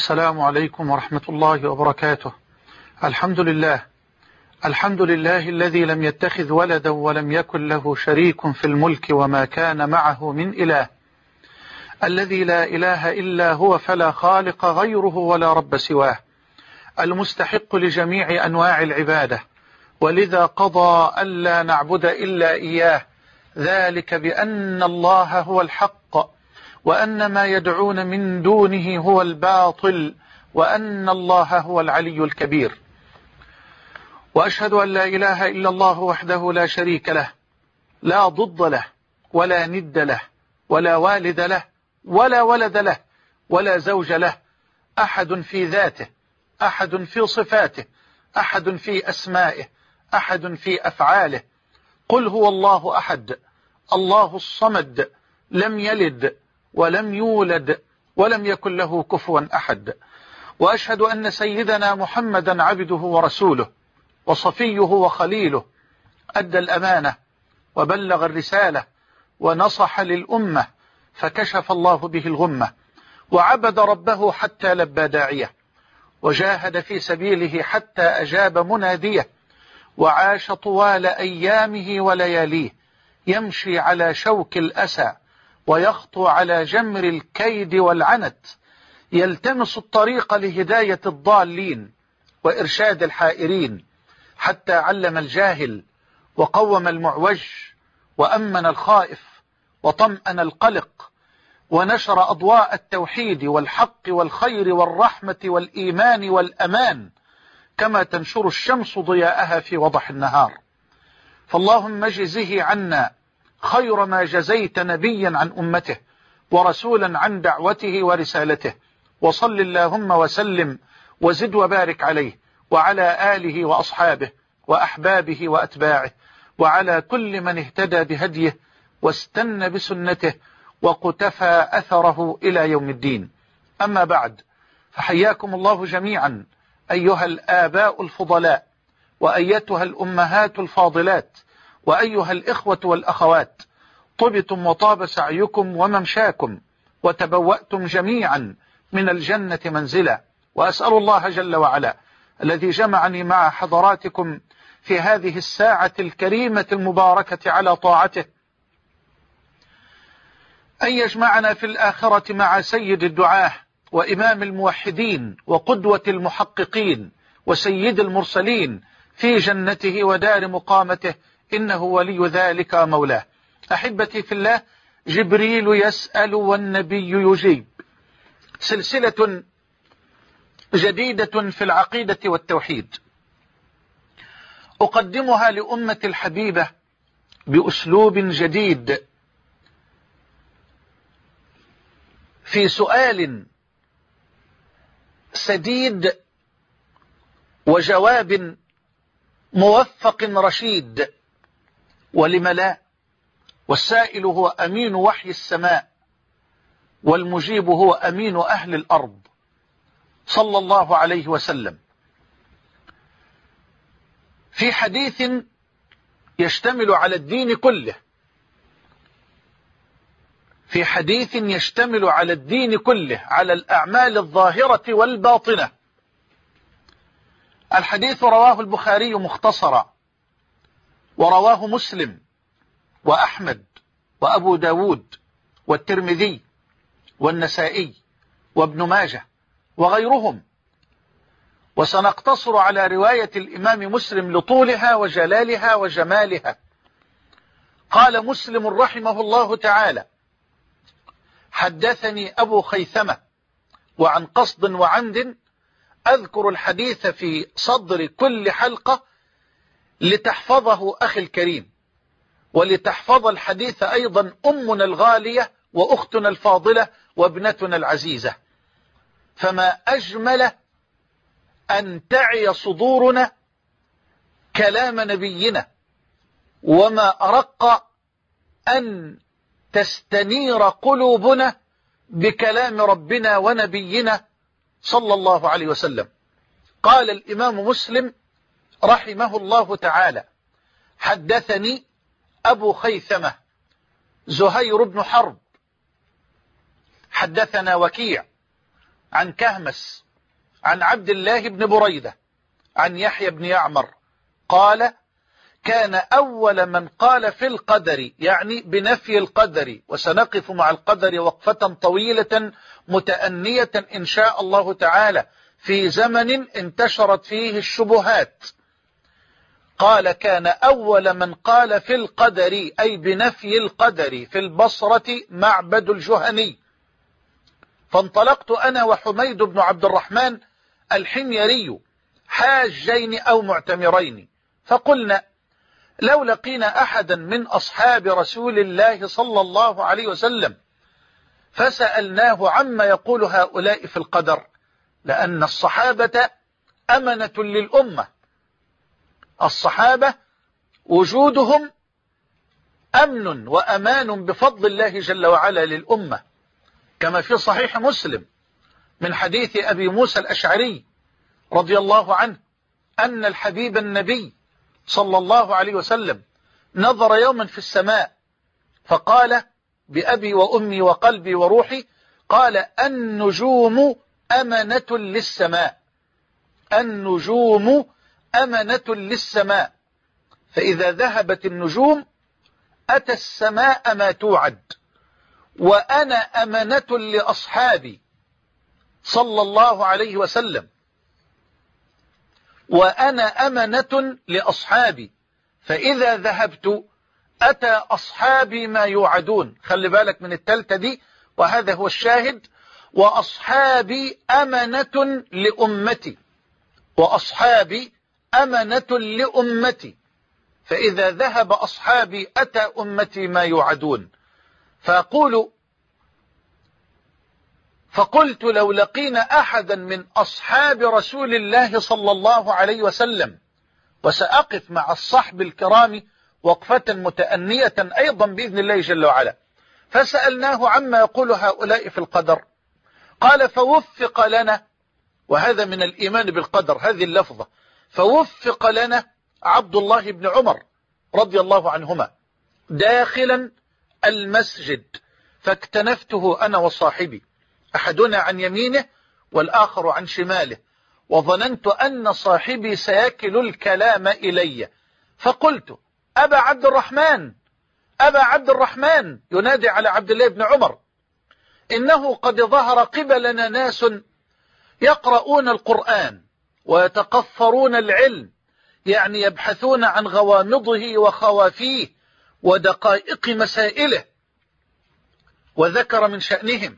السلام عليكم ورحمة الله وبركاته. الحمد لله الذي لم يتخذ ولدا ولم يكن له شريك في الملك وما كان معه من إله، الذي لا إله إلا هو فلا خالق غيره ولا رب سواه، المستحق لجميع أنواع العبادة، ولذا قضى ألا نعبد إلا إياه، ذلك بأن الله هو الحق وأن ما يدعون من دونه هو الباطل وأن الله هو العلي الكبير. وأشهد أن لا إله إلا الله وحده لا شريك له، لا ضد له ولا ند له ولا والد له ولا ولد له ولا زوج له، أحد في ذاته، أحد في صفاته، أحد في أسمائه، أحد في أفعاله. قل هو الله أحد، الله الصمد، لم يلد ولم يولد ولم يكن له كفوا أحد. وأشهد أن سيدنا محمدا عبده ورسوله وصفيه وخليله، أدى الأمانة وبلغ الرسالة ونصح للأمة، فكشف الله به الغمة، وعبد ربه حتى لبى داعيه، وجاهد في سبيله حتى أجاب مناديه، وعاش طوال أيامه ولياليه يمشي على شوك الأسى ويخطو على جمر الكيد والعنت، يلتمس الطريق لهداية الضالين وإرشاد الحائرين، حتى علم الجاهل وقوم المعوج وأمن الخائف وطمأن القلق، ونشر أضواء التوحيد والحق والخير والرحمة والإيمان والأمان، كما تنشر الشمس ضياءها في وضح النهار. فاللهم اجزه عنا خير ما جزيت نبيا عن أمته ورسولا عن دعوته ورسالته، وصل اللهم وسلم وزد وبارك عليه وعلى آله وأصحابه وأحبابه وأتباعه، وعلى كل من اهتدى بهديه واستنى بسنته وقتفى أثره إلى يوم الدين. أما بعد، فحياكم الله جميعا أيها الآباء الفضلاء، وأيتها الأمهات الفاضلات، وأيها الإخوة والأخوات، طبتم وطاب سعيكم وممشاكم، وتبوأتم جميعا من الجنة منزلا. وأسأل الله جل وعلا الذي جمعني مع حضراتكم في هذه الساعة الكريمة المباركة على طاعته أن يجمعنا في الآخرة مع سيد الدعاة وإمام الموحدين وقدوة المحققين وسيد المرسلين في جنته ودار مقامته، إنه ولي ذلك مولاه. أحبتي في الله، جبريل يسأل والنبي يجيب، سلسلة جديدة في العقيدة والتوحيد، أقدمها لأمة الحبيبة بأسلوب جديد، في سؤال سديد وجواب موفق رشيد. ولم لا؟ والسائل هو أمين وحي السماء، والمجيب هو أمين أهل الأرض، صلى الله عليه وسلم، في حديث يشتمل على الدين كله، في حديث يشتمل على الدين كله، على الأعمال الظاهرة والباطنة. الحديث رواه البخاري مختصرا، ورواه مسلم وأحمد وأبو داود والترمذي والنسائي وابن ماجه وغيرهم، وسنقتصر على رواية الإمام مسلم لطولها وجلالها وجمالها. قال مسلم رحمه الله تعالى: حدثني أبو خيثمة، وعن قصد وعمد أذكر الحديث في صدر كل حلقة لتحفظه أخي الكريم، ولتحفظ الحديث أيضا أمنا الغالية وأختنا الفاضلة وابنتنا العزيزة. فما أجمل أن تعي صدورنا كلام نبينا، وما أرق أن تستنير قلوبنا بكلام ربنا ونبينا صلى الله عليه وسلم. قال الإمام مسلم رحمه الله تعالى: حدثني أبو خيثمة زهير بن حرب، حدثنا وكيع، عن كهمس عن عبد الله بن بريدة عن يحيى بن يعمر قال كان أول من قال في القدر، يعني بنفي القدر، وسنقف مع القدر وقفة طويلة متأنية إن شاء الله تعالى في زمن انتشرت فيه الشبهات. قال كان أول من قال في القدر أي بنفي القدر في البصرة معبد الجهني. فانطلقت أنا وحميد بن عبد الرحمن الحميري حاجين أو معتمرين، فقلنا لو لقينا أحدا من أصحاب رسول الله صلى الله عليه وسلم فسألناه عما يقول هؤلاء في القدر، لأن الصحابة أمنة للأمة، الصحابة وجودهم أمن وأمان بفضل الله جل وعلا للأمة، كما في صحيح مسلم من حديث أبي موسى الأشعري رضي الله عنه أن الحبيب النبي صلى الله عليه وسلم نظر يوما في السماء فقال بأبي وأمي وقلبي وروحي، قال النجوم أمنة للسماء، النجوم أمنة للسماء، فإذا ذهبت النجوم أتى السماء ما توعد، وأنا أمنة لأصحابي صلى الله عليه وسلم، وأنا أمنة لأصحابي، فإذا ذهبت أتى أصحابي ما يوعدون. خلي بالك من التالتة دي، وهذا هو الشاهد، وأصحابي أمنة لأمتي، وأصحابي أمنة لأمتي، فإذا ذهب أصحابي أتى أمتي ما يوعدون. فقلت لو لقينا أحدا من أصحاب رسول الله صلى الله عليه وسلم، وسأقف مع الصحب الكرام وقفة متأنية أيضا بإذن الله جل وعلا، فسألناه عما يقول هؤلاء في القدر، قال فوفق لنا، وهذا من الإيمان بالقدر هذه اللفظة، فوفق لنا عبد الله بن عمر رضي الله عنهما داخلا المسجد، فاكتنفته أنا وصاحبي، أحدنا عن يمينه والآخر عن شماله، وظننت أن صاحبي سيكل الكلام إلي، فقلت أبا عبد الرحمن، أبا عبد الرحمن، ينادي على عبد الله بن عمر، إنه قد ظهر قبلنا ناس يقرؤون القرآن ويتقفرون العلم، يعني يبحثون عن غوامضه وخوافيه ودقائق مسائله، وذكر من شأنهم،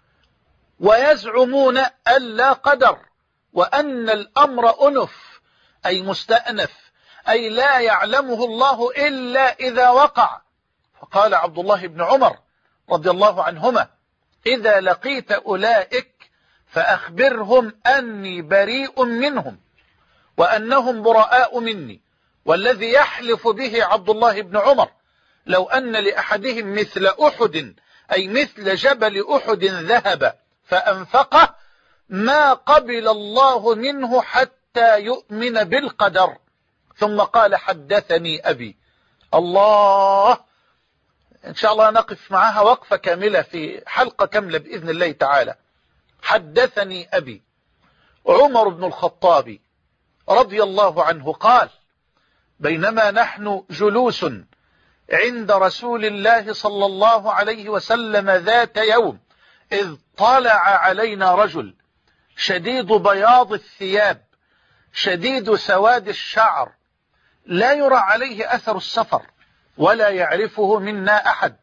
ويزعمون أن لا قدر، وأن الأمر أنف أي مستأنف، أي لا يعلمه الله إلا إذا وقع. فقال عبد الله بن عمر رضي الله عنهما إذا لقيت أولئك فأخبرهم أني بريء منهم وأنهم براء مني، والذي يحلف به عبد الله بن عمر لو أن لأحدهم مثل أحد أي مثل جبل أحد ذهب فأنفقه ما قبل الله منه حتى يؤمن بالقدر. ثم قال حدثني أبي. الله، إن شاء الله نقف معها وقفة كاملة في حلقة كاملة بإذن الله تعالى. حدثني أبي عمر بن الخطاب رضي الله عنه قال بينما نحن جلوس عند رسول الله صلى الله عليه وسلم ذات يوم إذ طلع علينا رجل شديد بياض الثياب شديد سواد الشعر لا يرى عليه أثر السفر ولا يعرفه منا أحد،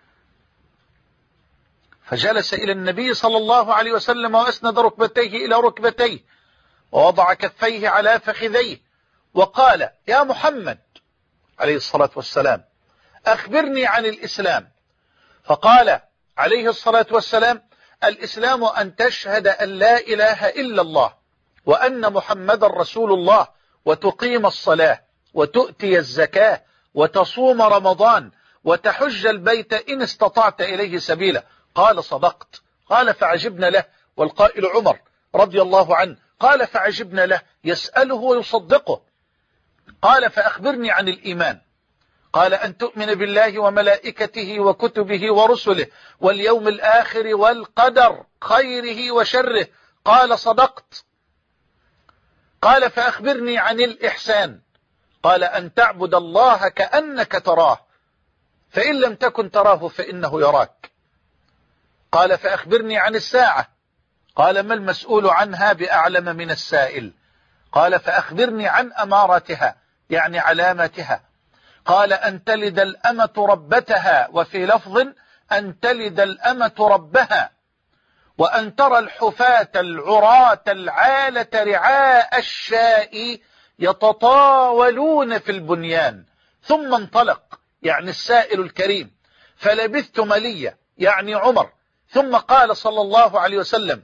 فجلس إلى النبي صلى الله عليه وسلم وأسند ركبتيه إلى ركبتيه ووضع كفيه على فخذيه وقال يا محمد عليه الصلاة والسلام أخبرني عن الإسلام. فقال عليه الصلاة والسلام الإسلام أن تشهد أن لا إله إلا الله وأن محمد رسول الله وتقيم الصلاة وتؤتي الزكاة وتصوم رمضان وتحج البيت إن استطعت إليه سبيلا. قال صدقت. قال فعجبنا له، والقائل عمر رضي الله عنه، قال فعجبنا له يسأله ويصدقه. قال فأخبرني عن الإيمان. قال أن تؤمن بالله وملائكته وكتبه ورسله واليوم الآخر والقدر خيره وشره. قال صدقت. قال فأخبرني عن الإحسان. قال أن تعبد الله كأنك تراه فإن لم تكن تراه فإنه يراك. قال فأخبرني عن الساعة. قال ما المسؤول عنها بأعلم من السائل. قال فأخبرني عن أمارتها يعني علامتها. قال أن تلد الأمة ربتها، وفي لفظ أن تلد الأمة ربها، وأن ترى الحفاة العراة العالة رعاء الشاء يتطاولون في البنيان. ثم انطلق يعني السائل الكريم، فلبثت مليا يعني عمر. ثم قال صلى الله عليه وسلم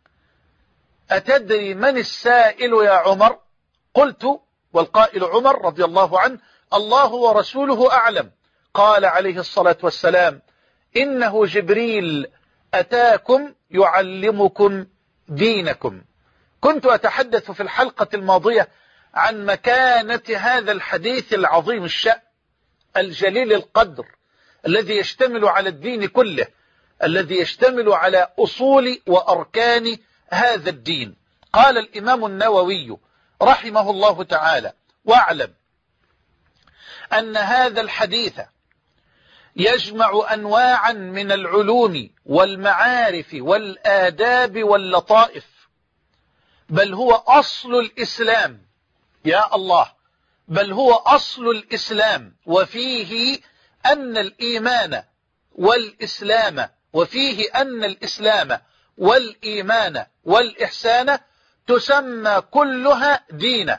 أتدري من السائل يا عمر؟ قلت والقائل عمر رضي الله عنه الله ورسوله أعلم. قال عليه الصلاة والسلام إنه جبريل أتاكم يعلمكم دينكم. كنت أتحدث في الحلقة الماضية عن مكانة هذا الحديث العظيم الشأن الجليل القدر الذي يشتمل على الدين كله، الذي يشتمل على أصول وأركان هذا الدين. قال الإمام النووي رحمه الله تعالى واعلم أن هذا الحديث يجمع أنواعا من العلوم والمعارف والآداب واللطائف، بل هو أصل الإسلام. يا الله، بل هو أصل الإسلام، وفيه أن الإيمان والإسلام وفيه أن الإسلام والإيمان والإحسان تسمى كلها دينا،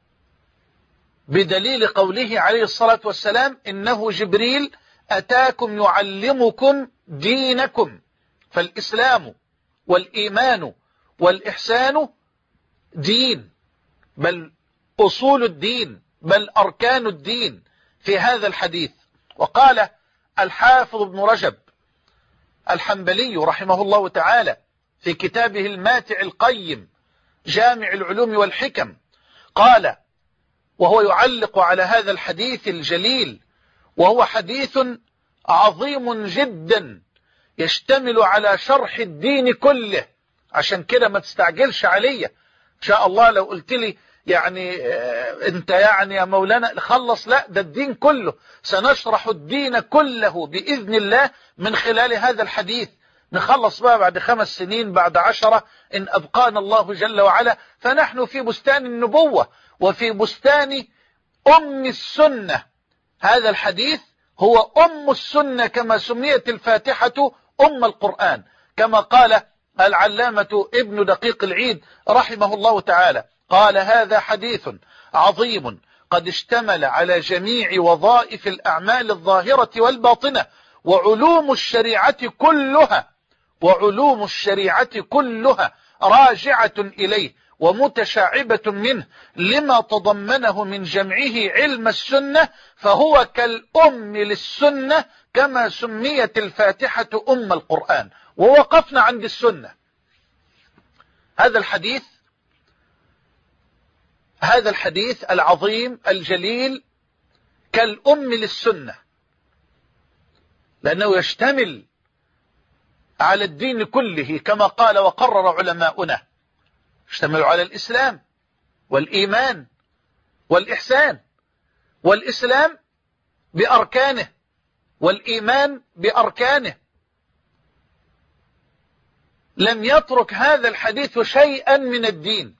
بدليل قوله عليه الصلاة والسلام إنه جبريل أتاكم يعلمكم دينكم. فالإسلام والإيمان والإحسان دين، بل أصول الدين، بل أركان الدين في هذا الحديث. وقال الحافظ ابن رجب الحنبلي رحمه الله تعالى في كتابه الماتع القيم جامع العلوم والحكم، قال وهو يعلق على هذا الحديث الجليل، وهو حديث عظيم جدا يشتمل على شرح الدين كله، عشان كده ما تستعجلش عليا. إن شاء الله لو قلت لي يعني انت يعني يا مولانا خلص، لا، ده الدين كله، سنشرح الدين كله بإذن الله من خلال هذا الحديث. نخلص بقى بعد 5 سنين، بعد 10 إن أبقانا الله جل وعلا، فنحن في بستان النبوة وفي بستان أم السنة. هذا الحديث هو أم السنة، كما سميت الفاتحة أم القرآن، كما قال العلامة ابن دقيق العيد رحمه الله تعالى، قال هذا حديث عظيم قد اشتمل على جميع وظائف الأعمال الظاهرة والباطنة وعلوم الشريعة كلها راجعة إليه ومتشعبة منه لما تضمنه من جمعه علم السنة، فهو كالأم للسنة كما سميت الفاتحة أم القرآن. ووقفنا عند السنة. هذا الحديث العظيم الجليل كالأم للسنة، لأنه يشتمل على الدين كله كما قال وقرر علماؤنا، يشتمل على الإسلام والإيمان والإحسان، والإسلام بأركانه والإيمان بأركانه. لم يترك هذا الحديث شيئا من الدين،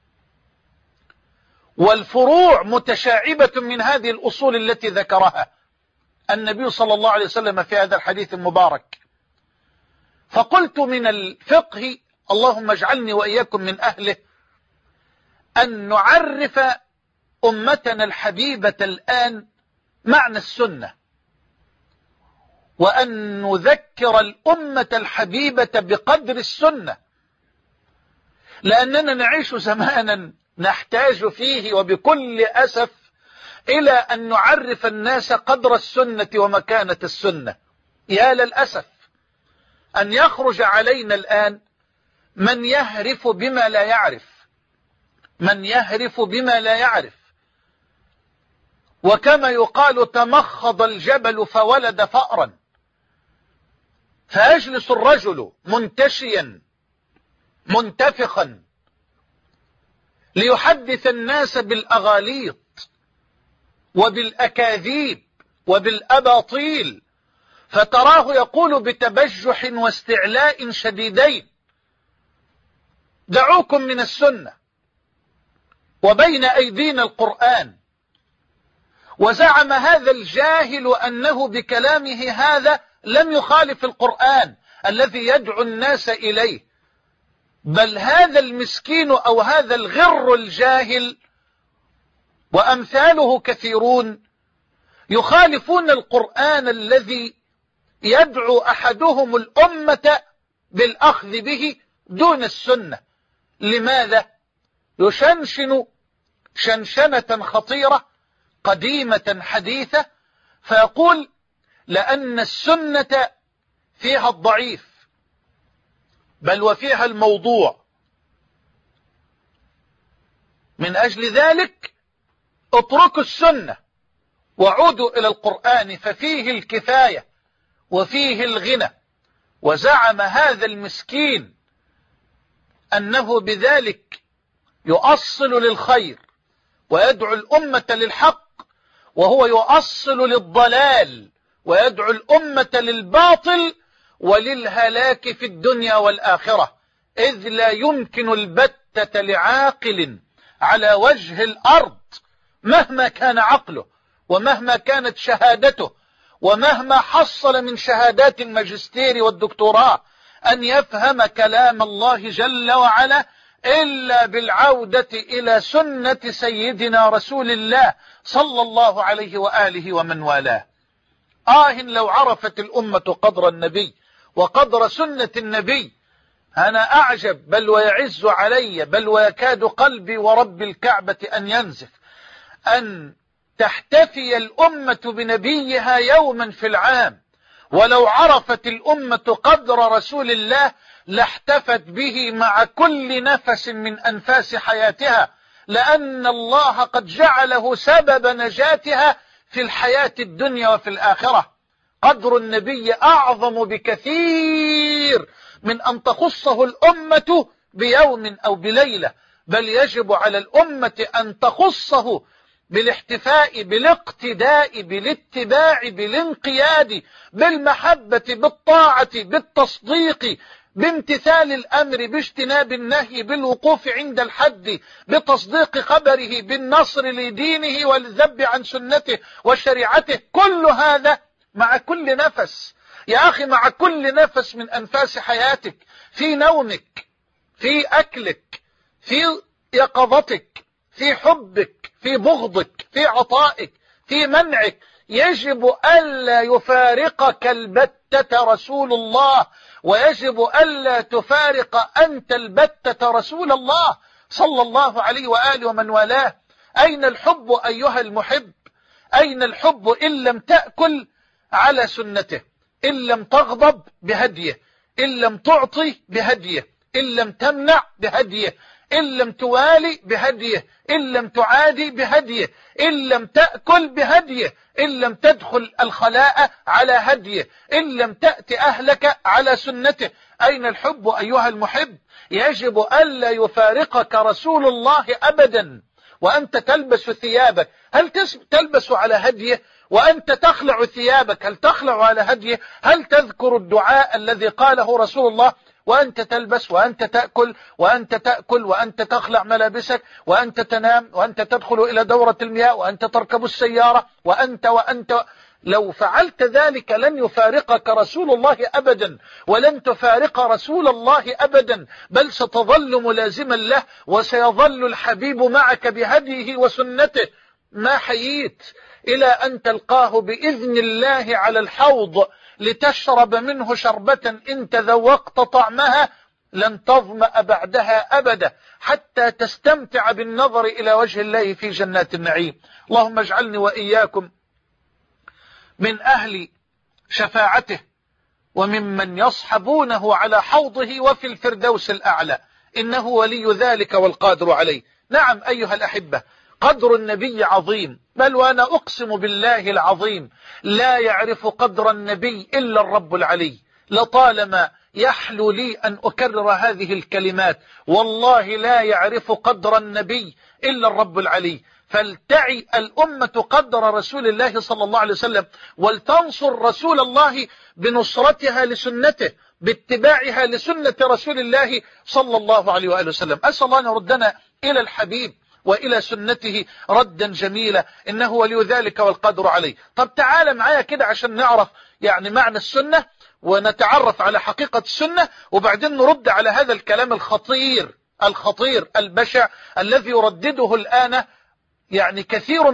والفروع متشعبة من هذه الأصول التي ذكرها النبي صلى الله عليه وسلم في هذا الحديث المبارك. فقلت من الفقه، اللهم اجعلني وإياكم من أهله، أن نعرف أمتنا الحبيبة الآن معنى السنة، وأن نذكر الأمة الحبيبة بقدر السنة، لأننا نعيش زمانا نحتاج فيه وبكل أسف إلى أن نعرف الناس قدر السنة ومكانة السنة. يا للأسف أن يخرج علينا الآن من يهرف بما لا يعرف، وكما يقال تمخض الجبل فولد فأرا، فيجلس الرجل منتشيا منتفخا ليحدث الناس بالأغاليط وبالأكاذيب وبالأباطيل، فتراه يقول بتبجح واستعلاء شديدين: دعوكم من السنة، وبين أيدينا القرآن. وزعم هذا الجاهل أنه بكلامه هذا لم يخالف القرآن الذي يدعو الناس إليه، بل هذا المسكين أو هذا الغر الجاهل وأمثاله كثيرون يخالفون القرآن الذي يدعو أحدهم الأمة بالأخذ به دون السنة. لماذا؟ يشنشن شنشنة خطيرة قديمة حديثة، فيقول لأن السنة فيها الضعيف بل وفيها الموضوع، من أجل ذلك اتركوا السنة وعودوا إلى القرآن ففيه الكفاية وفيه الغنى. وزعم هذا المسكين أنه بذلك يؤصل للخير ويدعو الأمة للحق، وهو يؤصل للضلال ويدعو الأمة للباطل وللهلاك في الدنيا والآخرة، إذ لا يمكن البتة لعاقل على وجه الأرض مهما كان عقله ومهما كانت شهادته ومهما حصل من شهادات الماجستير والدكتوراه أن يفهم كلام الله جل وعلا إلا بالعودة إلى سنة سيدنا رسول الله صلى الله عليه وآله ومن والاه. لو عرفت الأمة قدر النبي وقدر سنة النبي، أنا أعجب بل ويعز علي بل ويكاد قلبي ورب الكعبة أن ينزف أن تحتفي الأمة بنبيها يوما في العام. ولو عرفت الأمة قدر رسول الله لاحتفت به مع كل نفس من أنفاس حياتها، لأن الله قد جعله سبب نجاتها في الحياة الدنيا وفي الآخرة. قدر النبي أعظم بكثير من أن تخصه الأمة بيوم أو بليلة، بل يجب على الأمة أن تخصه بالاحتفاء بالاقتداء بالاتباع بالانقياد بالمحبة بالطاعة بالتصديق بامتثال الأمر باجتناب النهي بالوقوف عند الحد بتصديق خبره بالنصر لدينه والذب عن سنته وشريعته. كل هذا مع كل نفس يا أخي، مع كل نفس من أنفاس حياتك، في نومك، في أكلك، في يقظتك، في حبك، في بغضك، في عطائك، في منعك، يجب ألا يفارقك البتة رسول الله، ويجب ألا تفارق أنت البتة رسول الله صلى الله عليه وآله ومن والاه. أين الحب أيها المحب؟ أين الحب إن لم تأكل على سنته، إن لم تغضب بهديه، إن لم تعطي بهديه، إن لم تمنع بهديه، إن لم توالي بهديه، إن لم تعادي بهديه، إن لم تأكل بهديه، إن لم تدخل الخلاء على هديه، إن لم تأتي أهلك على سنته. أين الحب أيها المحب؟ يجب ألا يفارقك رسول الله أبدا وأنت تلبس ثيابك. هل تلبس على هديه؟ وأنت تخلع ثيابك هل تخلع على هديه؟ هل تذكر الدعاء الذي قاله رسول الله وأنت تلبس وأنت تأكل وأنت تأكل وأنت تخلع ملابسك وأنت تنام وأنت تدخل إلى دورة المياه وأنت تركب السيارة وأنت لو فعلت ذلك لن يفارقك رسول الله أبدا، ولن تفارق رسول الله أبدا، بل ستظل ملازما له، وسيظل الحبيب معك بهديه وسنته ما حييت إلى أن تلقاه بإذن الله على الحوض لتشرب منه شربة إن تذوقت طعمها لن تظمأ بعدها أبدا، حتى تستمتع بالنظر إلى وجه الله في جنات النعيم. اللهم اجعلني وإياكم من أهل شفاعته وممن يصحبونه على حوضه وفي الفردوس الأعلى، إنه ولي ذلك والقادر عليه. نعم أيها الأحبة، قدر النبي عظيم، بل وأنا أقسم بالله العظيم لا يعرف قدر النبي إلا الرب العلي. لطالما يحلو لي أن أكرر هذه الكلمات، والله لا يعرف قدر النبي إلا الرب العلي. فلتعي الأمة قدر رسول الله صلى الله عليه وسلم، ولتنصر رسول الله بنصرتها لسنته، باتباعها لسنة رسول الله صلى الله عليه وآله وسلم. أسأل الله أن يردنا إلى الحبيب وإلى سنته ردا جميلا، إنه ولي ذلك والقدر عليه. طب تعال معايا كده عشان نعرف يعني معنى السنة ونتعرف على حقيقة السنة، وبعدين نرد على هذا الكلام الخطير البشع الذي يردده الآن يعني كثير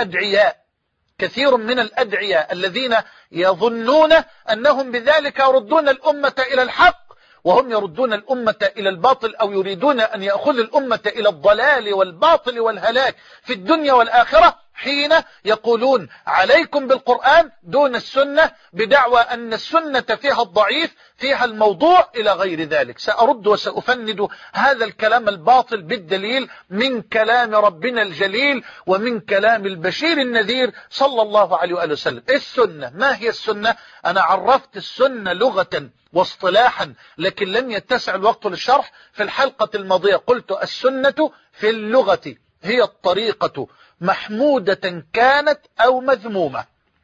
من الأدعياء الذين يظنون أنهم بذلك يردون الأمة إلى الحق، وهم يردون الأمة إلى الباطل، أو يريدون أن يأخذوا الأمة إلى الضلال والباطل والهلاك في الدنيا والآخرة، حين يقولون عليكم بالقرآن دون السنة، بدعوى أن السنة فيها الضعيف، فيها الموضوع، إلى غير ذلك. سأرد وسأفند هذا الكلام الباطل بالدليل من كلام ربنا الجليل ومن كلام البشير النذير صلى الله عليه وآله وسلم. السنة، ما هي السنة؟ أنا عرفت السنة لغة واصطلاحا، لكن لم يتسع الوقت للشرح. في الحلقة الماضية قلت السنة في اللغة هي الطريقة، محمودة كانت أو مذمومة.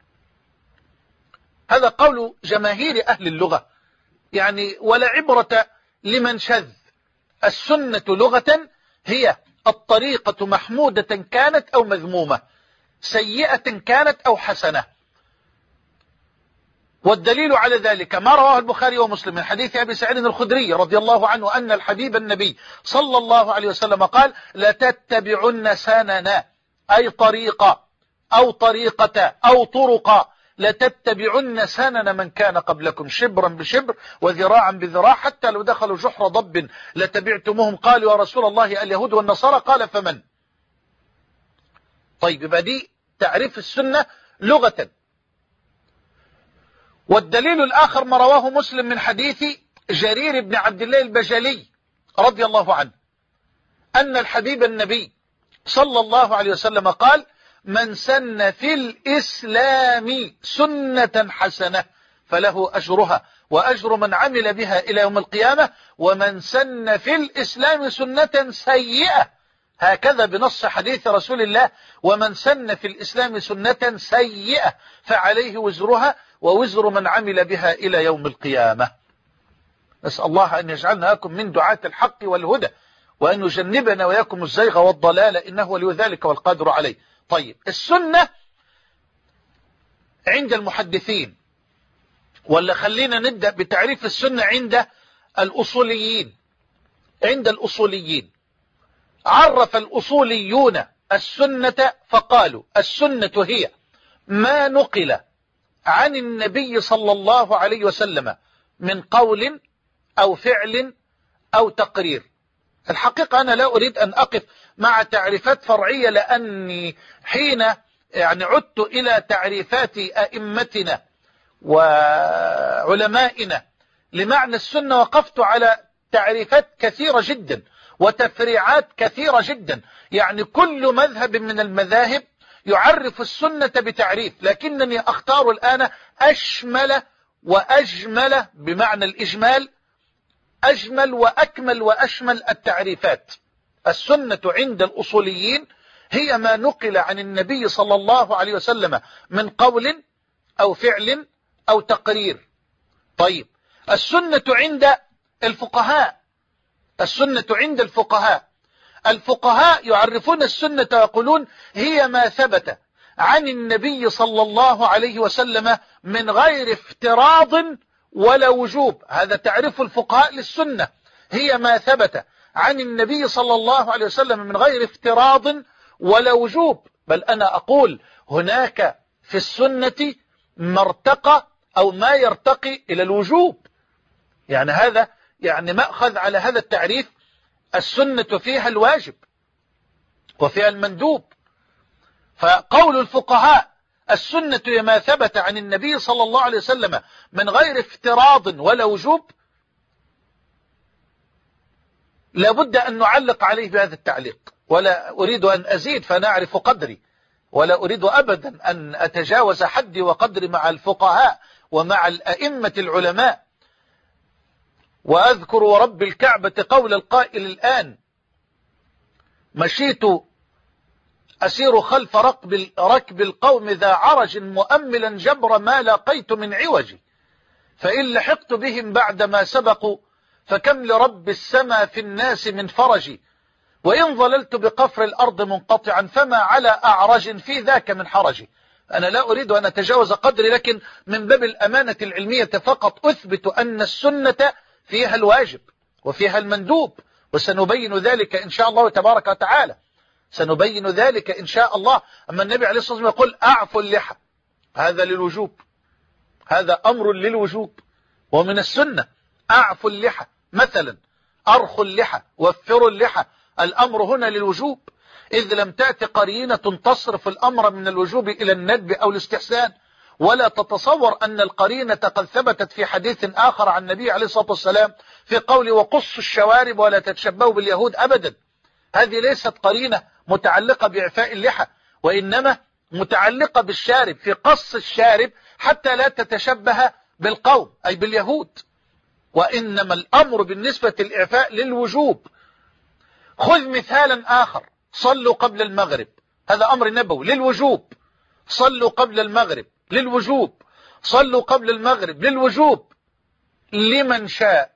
هذا قول جماهير أهل اللغة، يعني ولا عبرة لمن شذ. السنة لغة هي الطريقة، محمودة كانت أو مذمومة، سيئة كانت أو حسنة. والدليل على ذلك ما رواه البخاري ومسلم من حديث أبي سعيد الخدري رضي الله عنه أن الحبيب النبي صلى الله عليه وسلم قال: لتتبعن سننا، أي طريقة أو طريقة أو طرق، لتتبعن سنن من كان قبلكم، شبرا بشبر وذراعا بذراع، حتى لو دخلوا جحر ضب لتبعتموهم. قالوا يا رسول الله اليهود والنصارى، قال فمن؟ طيب، يبقى دي تعريف السنة لغة. والدليل الآخر ما رواه مسلم من حديث جرير بن عبد الله البجلي رضي الله عنه أن الحبيب النبي صلى الله عليه وسلم قال: من سن في الإسلام سنة حسنة فله أجرها وأجر من عمل بها إلى يوم القيامة، ومن سن في الإسلام سنة سيئة، هكذا بنص حديث رسول الله: ومن سن في الإسلام سنة سيئة فعليه وزرها ووزر من عمل بها إلى يوم القيامة. نسأل الله أن يجعلنا لكم من دعاة الحق والهدى، وأن يجنبنا وياكم الزيغ والضلال، إنه ولي ذلك والقادر عليه. طيب، السنة عند المحدثين، ولا خلينا نبدأ بتعريف السنة عند الأصوليين. عند الأصوليين عرف الأصوليون السنة فقالوا: السنة هي ما نقل عن النبي صلى الله عليه وسلم من قول أو فعل أو تقرير. الحقيقة أنا لا أريد أن أقف مع تعريفات فرعية، لأني حين عدت إلى تعريفات أئمتنا وعلمائنا لمعنى السنة وقفت على تعريفات كثيرة جدا وتفريعات كثيرة جدا. يعني كل مذهب من المذاهب يعرف السنة بتعريف، لكنني أختار الآن أشمل وأجمل، بمعنى الإجمال، أجمل وأكمل وأشمل التعريفات. السنة عند الأصوليين هي ما نقل عن النبي صلى الله عليه وسلم من قول أو فعل أو تقرير. طيب، السنة عند الفقهاء. السنة عند الفقهاء يعرفون السنة ويقولون: هي ما ثبت عن النبي صلى الله عليه وسلم من غير افتراض ولا وجوب. هذا تعريف الفقهاء للسنة: هي ما ثبت عن النبي صلى الله عليه وسلم من غير افتراض ولا وجوب. بل أنا أقول هناك في السنة ما ارتقى أو ما يرتقي إلى الوجوب. يعني هذا يعني مأخذ على هذا التعريف. السنة فيها الواجب وفيها المندوب. فقول الفقهاء السنة هي ما ثبت عن النبي صلى الله عليه وسلم من غير افتراض ولا وجوب، لابد أن نعلق عليه بهذا التعليق، ولا أريد أن أزيد فأنا أعرف قدري، ولا أريد أبدا أن أتجاوز حدي وقدري مع الفقهاء ومع الأئمة العلماء. وأذكر ورب الكعبة قول القائل الآن: مشيت أسير خلف ركب القوم ذا عرج مؤملا جبر ما لاقيت من عوج، فإن لحقت بهم بعدما سبقوا فكم لرب السما في الناس من فرج، وإن ظللت بقفر الأرض منقطعا فما على أعرج في ذاك من حرج. أنا لا أريد أن أتجاوز قدري، لكن من باب الأمانة العلمية فقط أثبت أن السنة فيها الواجب وفيها المندوب، وسنبين ذلك إن شاء الله تبارك وتعالى، سنبين ذلك إن شاء الله. أما النبي عليه الصلاة والسلام يقول: أعفوا اللحى، هذا للوجوب، هذا أمر للوجوب ومن السنة. أعفوا اللحى مثلا، أرخوا اللحى، وفروا اللحى، الأمر هنا للوجوب، إذ لم تأتي قرينة تصرف الأمر من الوجوب إلى الندب أو الاستحسان. ولا تتصور أن القرينة قد ثبتت في حديث آخر عن النبي عليه الصلاة والسلام في قول: وقصوا الشوارب ولا تتشبهوا باليهود. أبدا، هذه ليست قرينة متعلقة بإعفاء اللحى، وإنما متعلقة بالشارب، في قص الشارب حتى لا تتشبه بالقوم أي باليهود. وإنما الأمر بالنسبة للإعفاء للوجوب. خذ مثالا آخر: صلوا قبل المغرب، هذا أمر نبوي للوجوب. صلوا قبل المغرب للوجوب، صلوا قبل المغرب للوجوب لمن شاء.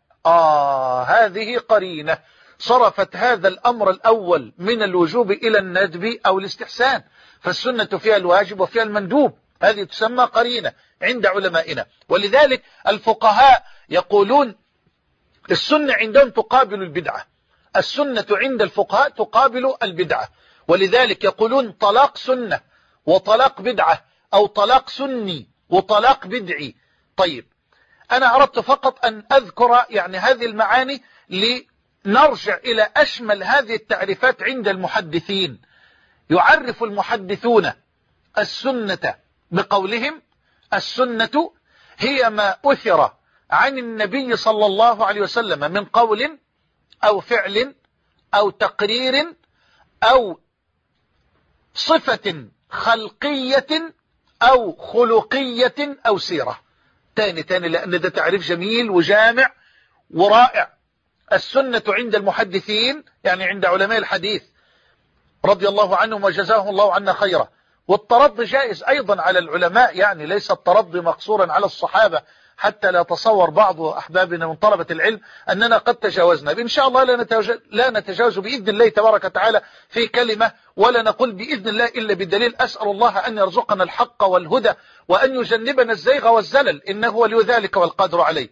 هذه قرينة صرفت هذا الأمر الأول من الوجوب إلى الندب أو الاستحسان، فالسنة فيها الواجب وفيها المندوب، هذه تسمى قرينة عند علمائنا. ولذلك الفقهاء يقولون السنة عندهم تقابل البدعة، السنة عند الفقهاء تقابل البدعة، ولذلك يقولون طلاق سنة وطلاق بدعة، أو طلاق سني وطلاق بدعي. طيب، أنا أردت فقط أن أذكر يعني هذه المعاني لنرجع إلى أشمل هذه التعريفات عند المحدثين. يعرف المحدثون السنة بقولهم: السنة هي ما أثر عن النبي صلى الله عليه وسلم من قول أو فعل أو تقرير أو صفة خلقية أو خلقية أو سيرة. تاني لأن ده تعريف جميل وجامع ورائع. السنة عند المحدثين يعني عند علماء الحديث رضي الله عنهم وجزاهم الله عنا خيرا. والترضي جائز أيضا على العلماء، يعني ليس الترضي مقصورا على الصحابة، حتى لا يتصور بعض أحبابنا من طلبة العلم أننا قد تجاوزنا. إن شاء الله لا نتجاوز بإذن الله تبارك وتعالى في كلمة، ولا نقول بإذن الله إلا بدليل. أسأل الله أن يرزقنا الحق والهدى وأن يجنبنا الزيغ والزلل، إنه ولي ذلك والقادر عليه.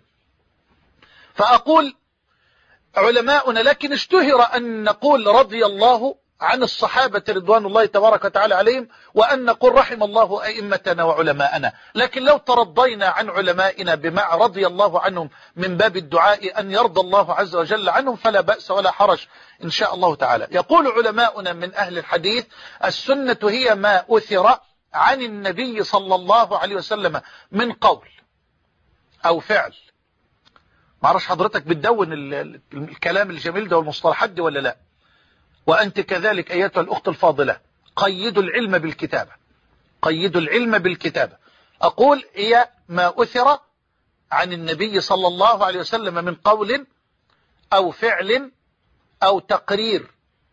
فأقول علماؤنا، لكن اشتهر أن نقول رضي الله عن الصحابة رضوان الله تبارك وتعالى عليهم، وأن نقول رحم الله أئمتنا وعلماءنا. لكن لو ترضينا عن علمائنا بما رضي الله عنهم من باب الدعاء أن يرضى الله عز وجل عنهم فلا بأس ولا حرج إن شاء الله تعالى. يقول علماؤنا من أهل الحديث: السنة هي ما أثر عن النبي صلى الله عليه وسلم من قول أو فعل. معرفش حضرتك بتدون الكلام الجميل ده والمصطلحات دي ولا لا؟ وأنت كذلك أيتها الأخت الفاضلة، قيدوا العلم بالكتابة، قيدوا العلم بالكتابة. أقول هي ما أثر عن النبي صلى الله عليه وسلم من قول أو فعل أو تقرير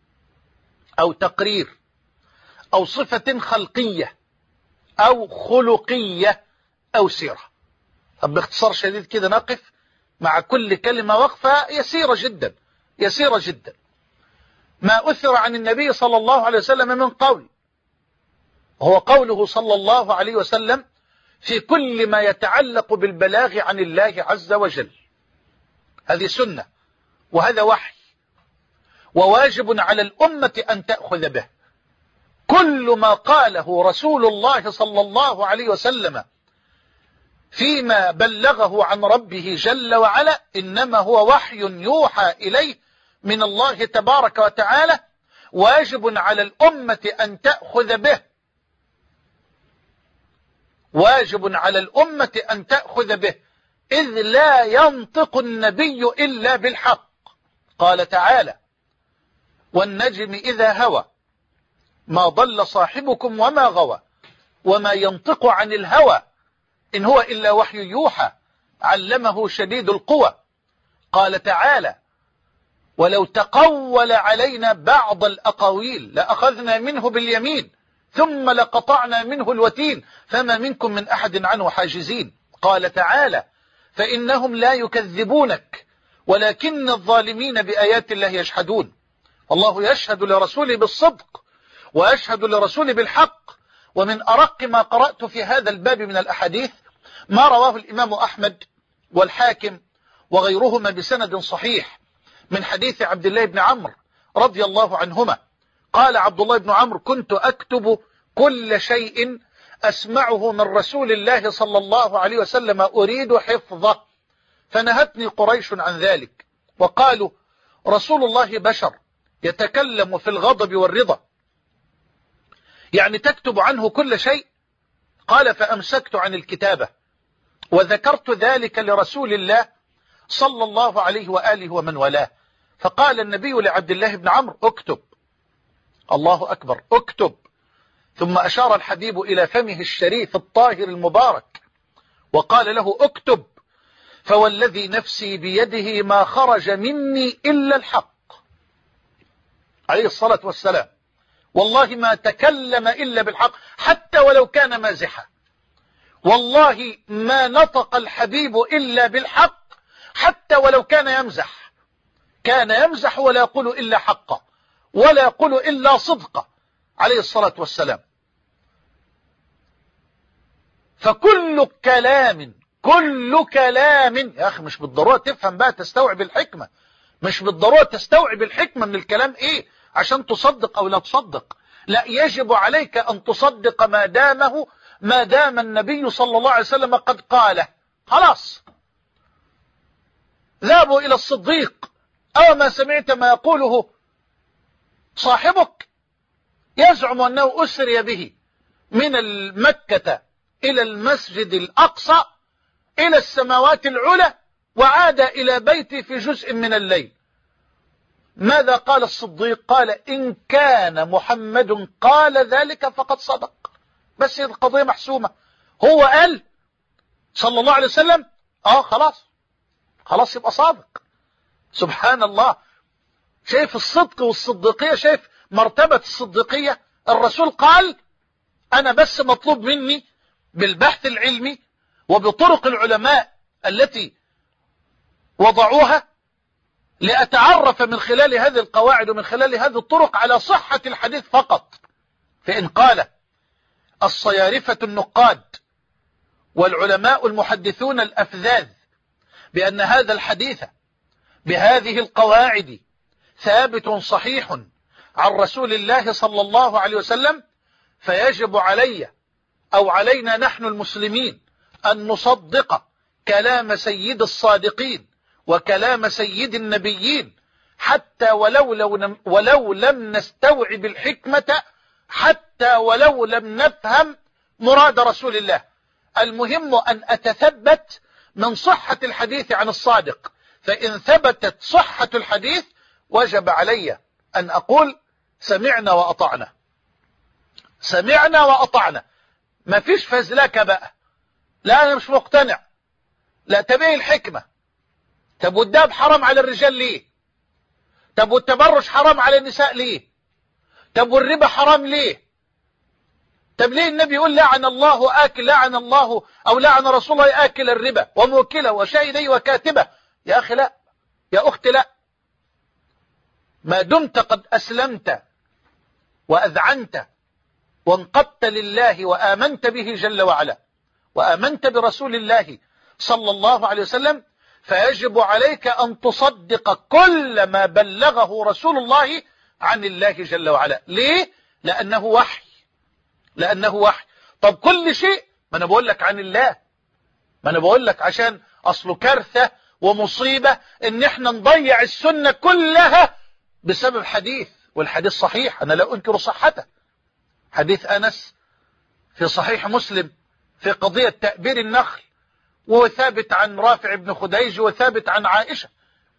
أو صفة خلقية أو خلقية أو سيرة. طب باختصار شديد كده نقف مع كل كلمة وقفة يسيرة جدا. ما أثر عن النبي صلى الله عليه وسلم من قول، هو قوله صلى الله عليه وسلم في كل ما يتعلق بالبلاغ عن الله عز وجل. هذه سنة وهذا وحي، وواجب على الأمة أن تأخذ به. كل ما قاله رسول الله صلى الله عليه وسلم فيما بلغه عن ربه جل وعلا إنما هو وحي يوحى إليه من الله تبارك وتعالى، واجب على الأمة أن تأخذ به، واجب على الأمة أن تأخذ به، إذ لا ينطق النبي إلا بالحق. قال تعالى: والنجم إذا هوى ما ضل صاحبكم وما غوى وما ينطق عن الهوى إن هو إلا وحي يوحى علمه شديد القوى. قال تعالى: ولو تقول علينا بعض الأقاويل لأخذنا منه باليمين ثم لقطعنا منه الوتين فما منكم من أحد عنه حاجزين. قال تعالى: فإنهم لا يكذبونك ولكن الظالمين بآيات الله يجحدون. الله يشهد لرسوله بالصدق ويشهد لرسوله بالحق. ومن أرق ما قرأت في هذا الباب من الأحاديث ما رواه الإمام أحمد والحاكم وغيرهما بسند صحيح من حديث عبد الله بن عمرو رضي الله عنهما. قال عبد الله بن عمرو: كنت أكتب كل شيء أسمعه من رسول الله صلى الله عليه وسلم أريد حفظه، فنهتني قريش عن ذلك وقالوا: رسول الله بشر يتكلم في الغضب والرضا، يعني تكتب عنه كل شيء؟ قال: فأمسكت عن الكتابة وذكرت ذلك لرسول الله صلى الله عليه وآله ومن والاه، فقال النبي لعبد الله بن عمرو: اكتب. الله أكبر، اكتب. ثم أشار الحبيب إلى فمه الشريف الطاهر المبارك وقال له: اكتب، فوالذي نفسي بيده ما خرج مني إلا الحق. عليه الصلاة والسلام والله ما تكلم إلا بالحق حتى ولو كان مازحا. والله ما نطق الحبيب إلا بالحق حتى ولو كان يمزح. كان يمزح ولا يقول إلا حقا ولا يقول إلا صدقا عليه الصلاة والسلام. فكل كلام يا أخي مش بالضرورة تفهم بقى تستوعب الحكمة، مش بالضرورة تستوعب الحكمة من الكلام إيه عشان تصدق أو لا تصدق. لا، يجب عليك أن تصدق ما دام النبي صلى الله عليه وسلم قد قاله. خلاص، ذهبوا إلى الصديق: أو ما سمعت ما يقوله صاحبك؟ يزعم أنه أسري به من مكة إلى المسجد الأقصى إلى السماوات العلى وعاد إلى بيتي في جزء من الليل. ماذا قال الصديق؟ قال: إن كان محمد قال ذلك فقد صدق. بس القضية محسومة، هو قال صلى الله عليه وسلم خلاص يبقى صادق. سبحان الله. شايف الصدق والصديقية، شايف مرتبة الصديقية. الرسول قال: أنا بس مطلوب مني بالبحث العلمي وبطرق العلماء التي وضعوها لأتعرف من خلال هذه القواعد ومن خلال هذه الطرق على صحة الحديث فقط. فإن قال الصيارفة النقاد والعلماء المحدثون الأفذاذ بأن هذا الحديث بهذه القواعد ثابت صحيح عن رسول الله صلى الله عليه وسلم، فيجب علي أو علينا نحن المسلمين أن نصدق كلام سيد الصادقين وكلام سيد النبيين حتى ولو لم نستوعب الحكمة، حتى ولو لم نفهم مراد رسول الله. المهم أن أتثبت من صحة الحديث عن الصادق. فإن ثبتت صحة الحديث وجب علي أن أقول: سمعنا وأطعنا، سمعنا وأطعنا. ما فيش فزلكة بقى، لا أنا مش مقتنع، لا. تبيه الحكمة. طب والداب حرام على الرجال ليه؟ طب والتبرج حرام على النساء ليه؟ طب والربا حرام ليه؟ طب ليه النبي يقول لعن الله آكل، لعن الله أو لعن رسول الله آكل الربا وموكله وشاهديه وكاتبه؟ يا أخي لا، يا أختي لا. ما دمت قد أسلمت وأذعنت وانقدت لله وآمنت به جل وعلا وآمنت برسول الله صلى الله عليه وسلم، فيجب عليك أن تصدق كل ما بلغه رسول الله عن الله جل وعلا. ليه؟ لأنه وحي، لأنه وحي. طب كل شيء، ما أنا بقول لك عن الله، ما أنا بقول لك عشان أصله كارثة ومصيبة إن احنا نضيع السنة كلها بسبب حديث، والحديث صحيح، أنا لا أنكر صحته. حديث أنس في صحيح مسلم في قضية تأبير النخل، وثابت عن رافع بن خديج وثابت عن عائشة.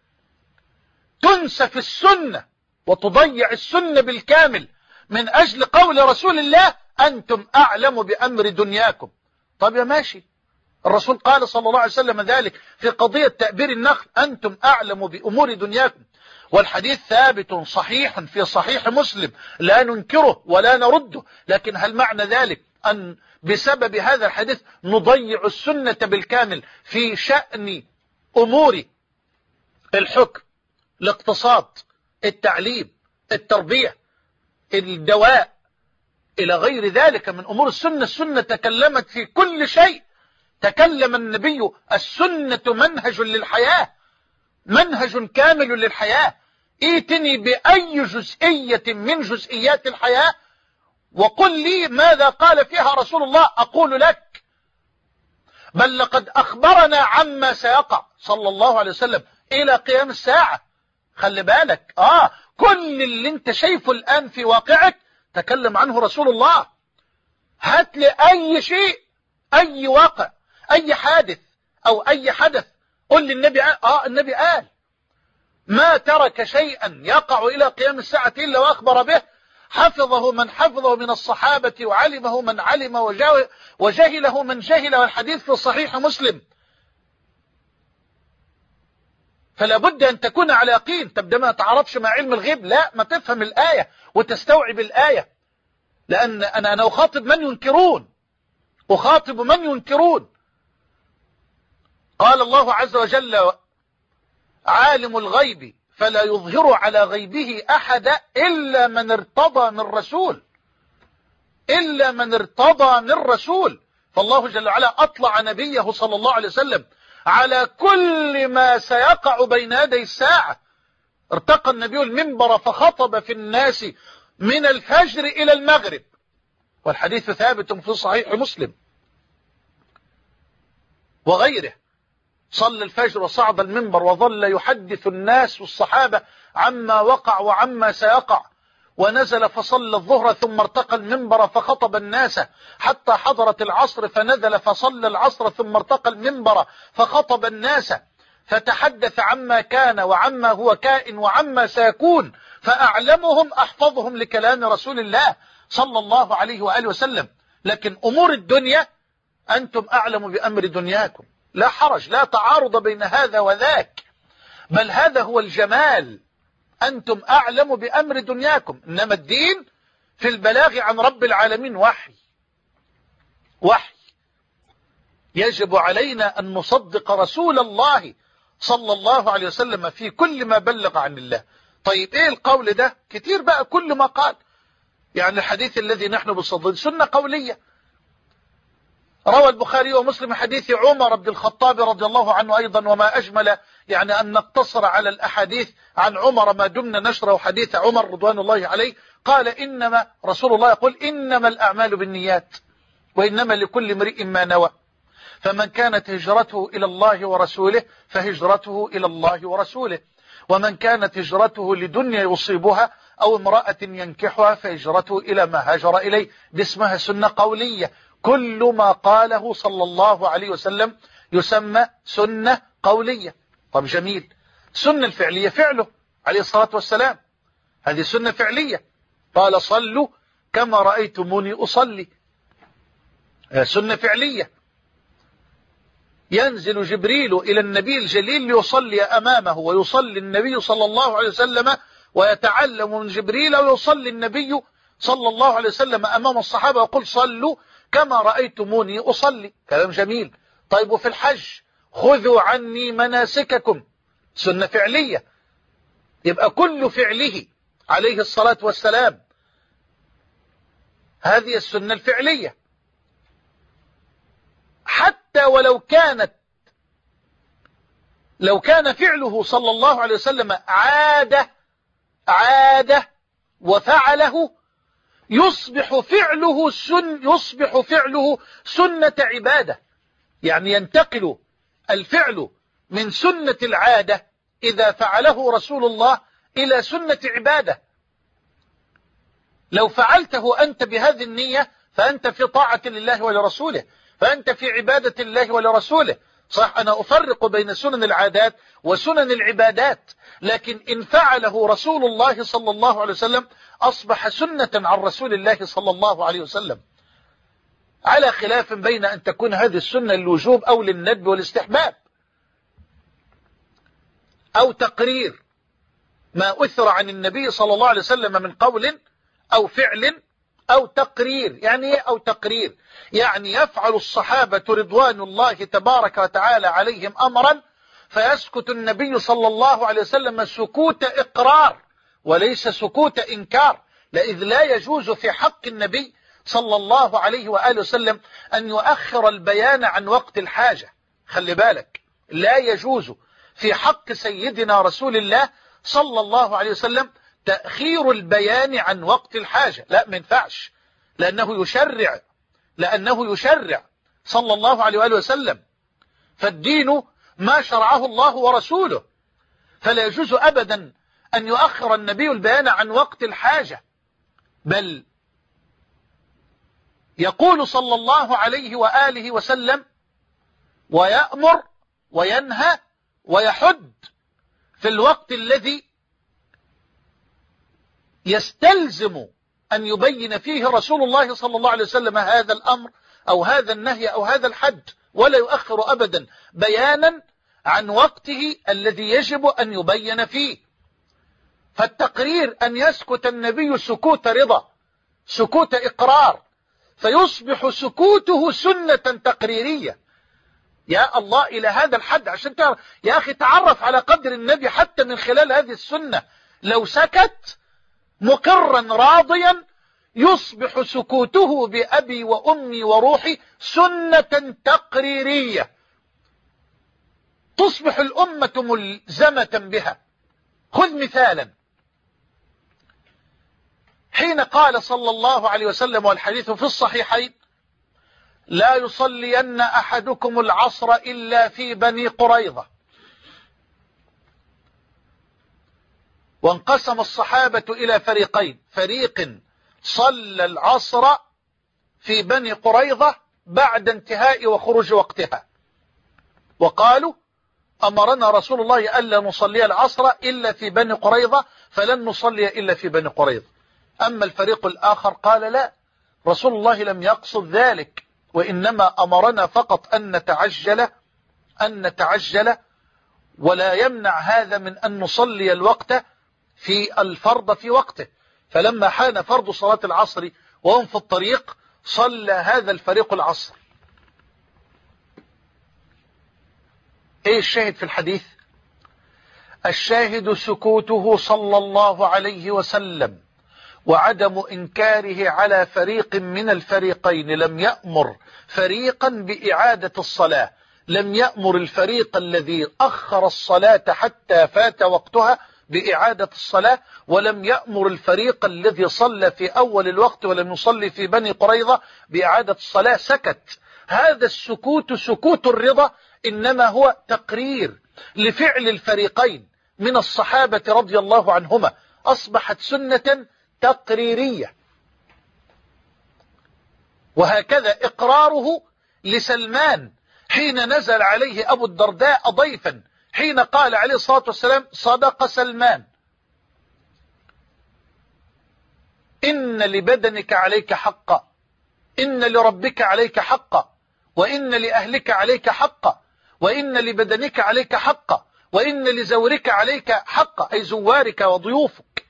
تنسف السنة وتضيع السنة بالكامل من أجل قول رسول الله: أنتم أعلم بأمر دنياكم. طب يا ماشي، الرسول قال صلى الله عليه وسلم ذلك في قضية تأبير النخل: أنتم أعلم بأمور دنياكم. والحديث ثابت صحيح في صحيح مسلم لا ننكره ولا نرده، لكن هل معنى ذلك أن بسبب هذا الحديث نضيع السنة بالكامل في شأن أمور الحكم، الاقتصاد، التعليم، التربية، الدواء، إلى غير ذلك من أمور السنة؟ السنة تكلمت في كل شيء. تكلم النبي: السنة منهج للحياة، منهج كامل للحياة. ائتني بأي جزئية من جزئيات الحياة وقل لي ماذا قال فيها رسول الله أقول لك. بل لقد أخبرنا عما سيقع صلى الله عليه وسلم إلى قيام الساعة. خلي بالك، كل اللي انت شايفه الآن في واقعك تكلم عنه رسول الله. هات لي أي شيء، أي واقع، أي حادث أو أي حدث، قل لي النبي النبي قال. ما ترك شيئا يقع إلى قيام الساعة إلا وأخبر به. حفظه من حفظه من الصحابة، وعلمه من علم، وجهله من جهل، والحديث في صحيح مسلم. فلا بد أن تكون على يقين. تبدأ ما تعرفش مع علم الغيب، لا، ما تفهم الآية وتستوعب الآية. لأن أنا أخاطب من ينكرون، أخاطب من ينكرون. قال الله عز وجل: عالم الغيب فلا يظهر على غيبه أحد إلا من ارتضى من رسول، إلا من ارتضى من رسول. فالله جل وعلا أطلع نبيه صلى الله عليه وسلم على كل ما سيقع بين يدي الساعة. ارتقى النبي المنبر فخطب في الناس من الفجر إلى المغرب، والحديث ثابت في صحيح مسلم وغيره. صلى الفجر وصعد المنبر وظل يحدث الناس والصحابة عما وقع وعما سيقع، ونزل فصلى الظهر ثم ارتقى المنبر فخطب الناس حتى حضرت العصر، فنزل فصلى العصر ثم ارتقى المنبر فخطب الناس، فتحدث عما كان وعما هو كائن وعما سيكون، فأعلمهم أحفظهم لكلام رسول الله صلى الله عليه وآله وسلم. لكن أمور الدنيا أنتم أعلم بأمر دنياكم، لا حرج، لا تعارض بين هذا وذاك، بل هذا هو الجمال. أنتم أعلم بأمر دنياكم، إنما الدين في البلاغ عن رب العالمين وحي. يجب علينا أن نصدق رسول الله صلى الله عليه وسلم في كل ما بلغ عن الله. طيب إيه القول ده؟ كتير بقى كل ما قال. يعني الحديث الذي نحن بصدد سنة قولية. روى البخاري ومسلم حديث عمر بن الخطاب رضي الله عنه أيضا، وما أجمل يعني أن نقتصر على الأحاديث عن عمر ما دمنا نشره. حديث عمر رضوان الله عليه قال: إنما رسول الله يقول: إنما الأعمال بالنيات وإنما لكل امرئ ما نوى، فمن كانت هجرته إلى الله ورسوله فهجرته إلى الله ورسوله، ومن كانت هجرته لدنيا يصيبها أو امرأة ينكحها فهجرته إلى ما هاجر إليه. دي اسمها سنة قولية. كل ما قاله صلى الله عليه وسلم يسمى سنة قولية. طب جميل. سنة الفعلية فعله عليه الصلاة والسلام، هذه سنة فعلية. قال: صلوا كما رأيتموني أصلي، سنة فعلية. ينزل جبريل إلى النبي الجليل ليصلي أمامه، ويصلي النبي صلى الله عليه وسلم ويتعلم من جبريل، ويصلي النبي صلى الله عليه وسلم أمام الصحابة ويقول: صلوا كما رأيتموني أصلي. كلام جميل. طيب وفي الحج: خذوا عني مناسككم، سنة فعلية. يبقى كل فعله عليه الصلاة والسلام هذه السنة الفعلية. حتى ولو كان فعله صلى الله عليه وسلم عادة وفعله، يصبح فعله سنة عبادة. يعني ينتقل الفعل من سنة العادة إذا فعله رسول الله إلى سنة عبادة. لو فعلته أنت بهذه النية فأنت في طاعة لله ولرسوله، فأنت في عبادة الله ولرسوله. صح، أنا أفرق بين سنن العادات وسنن العبادات، لكن إن فعله رسول الله صلى الله عليه وسلم أصبح سنة عن رسول الله صلى الله عليه وسلم. على خلاف بين أن تكون هذه السنة للوجوب أو للندب والاستحباب، أو تقرير ما أثر عن النبي صلى الله عليه وسلم من قول أو فعل أو تقرير. يعني إيه أو تقرير؟ يعني يفعل الصحابة رضوان الله تبارك وتعالى عليهم أمرا فيسكت النبي صلى الله عليه وسلم سكوت إقرار وليس سكوت إنكار، إذ لا يجوز في حق النبي صلى الله عليه وآله وسلم أن يؤخر البيان عن وقت الحاجة. خلي بالك، لا يجوز في حق سيدنا رسول الله صلى الله عليه وسلم تأخير البيان عن وقت الحاجة، لا، ما ينفعش، لأنه يشرع صلى الله عليه وآله وسلم، فالدين ما شرعه الله ورسوله، فلا يجوز أبدا أن يؤخر النبي البيان عن وقت الحاجة، بل يقول صلى الله عليه وآله وسلم ويأمر وينهى ويحد في الوقت الذي يستلزم أن يبين فيه رسول الله صلى الله عليه وسلم هذا الأمر أو هذا النهي أو هذا الحد، ولا يؤخر أبدا بيانا عن وقته الذي يجب أن يبين فيه. فالتقرير أن يسكت النبي سكوت رضا، سكوت إقرار، فيصبح سكوته سنة تقريرية. يا الله، إلى هذا الحد، عشان تعرف يا أخي، تعرف على قدر النبي حتى من خلال هذه السنة. لو سكت مقرا راضيا يصبح سكوته بأبي وأمي وروحي سنة تقريرية تصبح الأمة ملزمة بها. خذ مثالا، حين قال صلى الله عليه وسلم والحديث في الصحيحين: لا يصلين أحدكم العصر إلا في بني قريظة. وانقسم الصحابة إلى فريقين، فريق صلى العصر في بني قريظة بعد انتهاء وخروج وقتها، وقالوا: أمرنا رسول الله ألا نصلي العصر إلا في بني قريظة فلن نصلي إلا في بني قريظة. أما الفريق الآخر قال: لا، رسول الله لم يقصد ذلك، وإنما أمرنا فقط أن نتعجل ولا يمنع هذا من أن نصلي الوقت في الفرض في وقته. فلما حان فرض صلاة العصر وهم في الطريق صلى هذا الفريق العصر. ايه الشاهد في الحديث؟ الشاهد سكوته صلى الله عليه وسلم وعدم إنكاره على فريق من الفريقين. لم يأمر فريقا بإعادة الصلاة، لم يأمر الفريق الذي أخر الصلاة حتى فات وقتها بإعادة الصلاة، ولم يأمر الفريق الذي صلى في أول الوقت ولم يصلي في بني قريظة بإعادة الصلاة. سكت. هذا السكوت سكوت الرضا، إنما هو تقرير لفعل الفريقين من الصحابة رضي الله عنهما، أصبحت سنة تقريرية. وهكذا إقراره لسلمان حين نزل عليه أبو الدرداء ضيفا، حين قال عليه الصلاة والسلام: صدق سلمان، إن لبدنك عليك حقا، إن لربك عليك حقا، وإن لأهلك عليك حقا، وإن لبدنك عليك حقا، وإن لزورك عليك حقا، أي زوارك وضيوفك.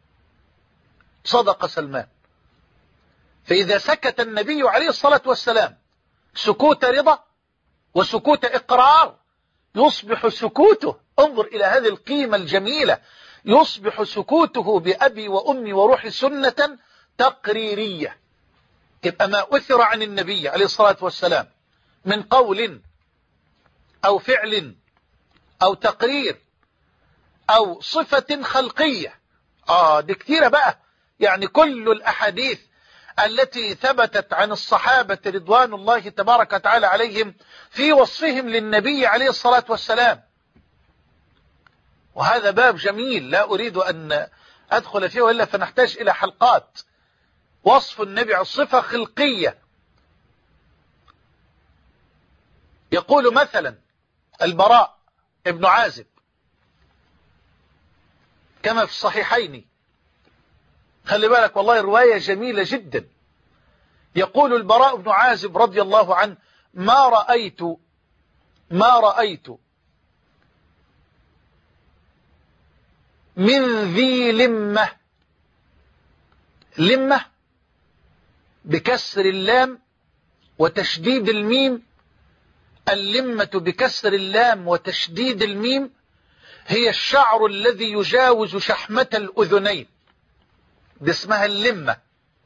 صدق سلمان. فإذا سكت النبي عليه الصلاة والسلام سكوت رضا وسكوت إقرار، يصبح سكوته، انظر إلى هذه القيمة الجميلة، يصبح سكوته بأبي وأمي وروحي سنة تقريرية. يبقى ما أثر عن النبي عليه الصلاة والسلام من قول أو فعل أو تقرير أو صفة خلقية، دي كتيرة بقى، يعني كل الأحاديث التي ثبتت عن الصحابة رضوان الله تبارك وتعالى عليهم في وصفهم للنبي عليه الصلاة والسلام. وهذا باب جميل لا أريد أن أدخل فيه وإلا فنحتاج إلى حلقات. وصف النبي صفة خلقية، يقول مثلا البراء ابن عازب كما في الصحيحين، خلي بالك والله رواية جميلة جدا، يقول البراء بن عازب رضي الله عنه: ما رأيت من ذي لمة بكسر اللام وتشديد الميم. اللمة بكسر اللام وتشديد الميم هي الشعر الذي يجاوز شحمة الأذنين، دي اسمها اللمة.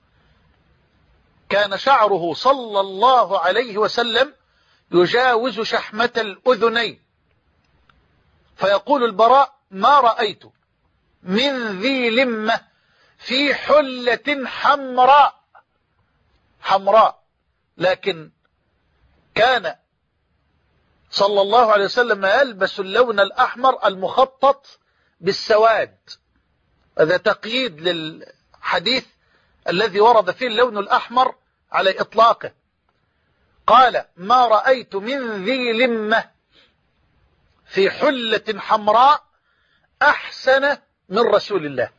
كان شعره صلى الله عليه وسلم يجاوز شحمة الأذنين. فيقول البراء: ما رأيت من ذي لمة في حلة حمراء، لكن كان صلى الله عليه وسلم يلبس اللون الأحمر المخطط بالسواد. هذا تقييد للحديث الذي ورد فيه اللون الأحمر على إطلاقه. قال: ما رأيت من ذي لمة في حلة حمراء أحسن من رسول الله.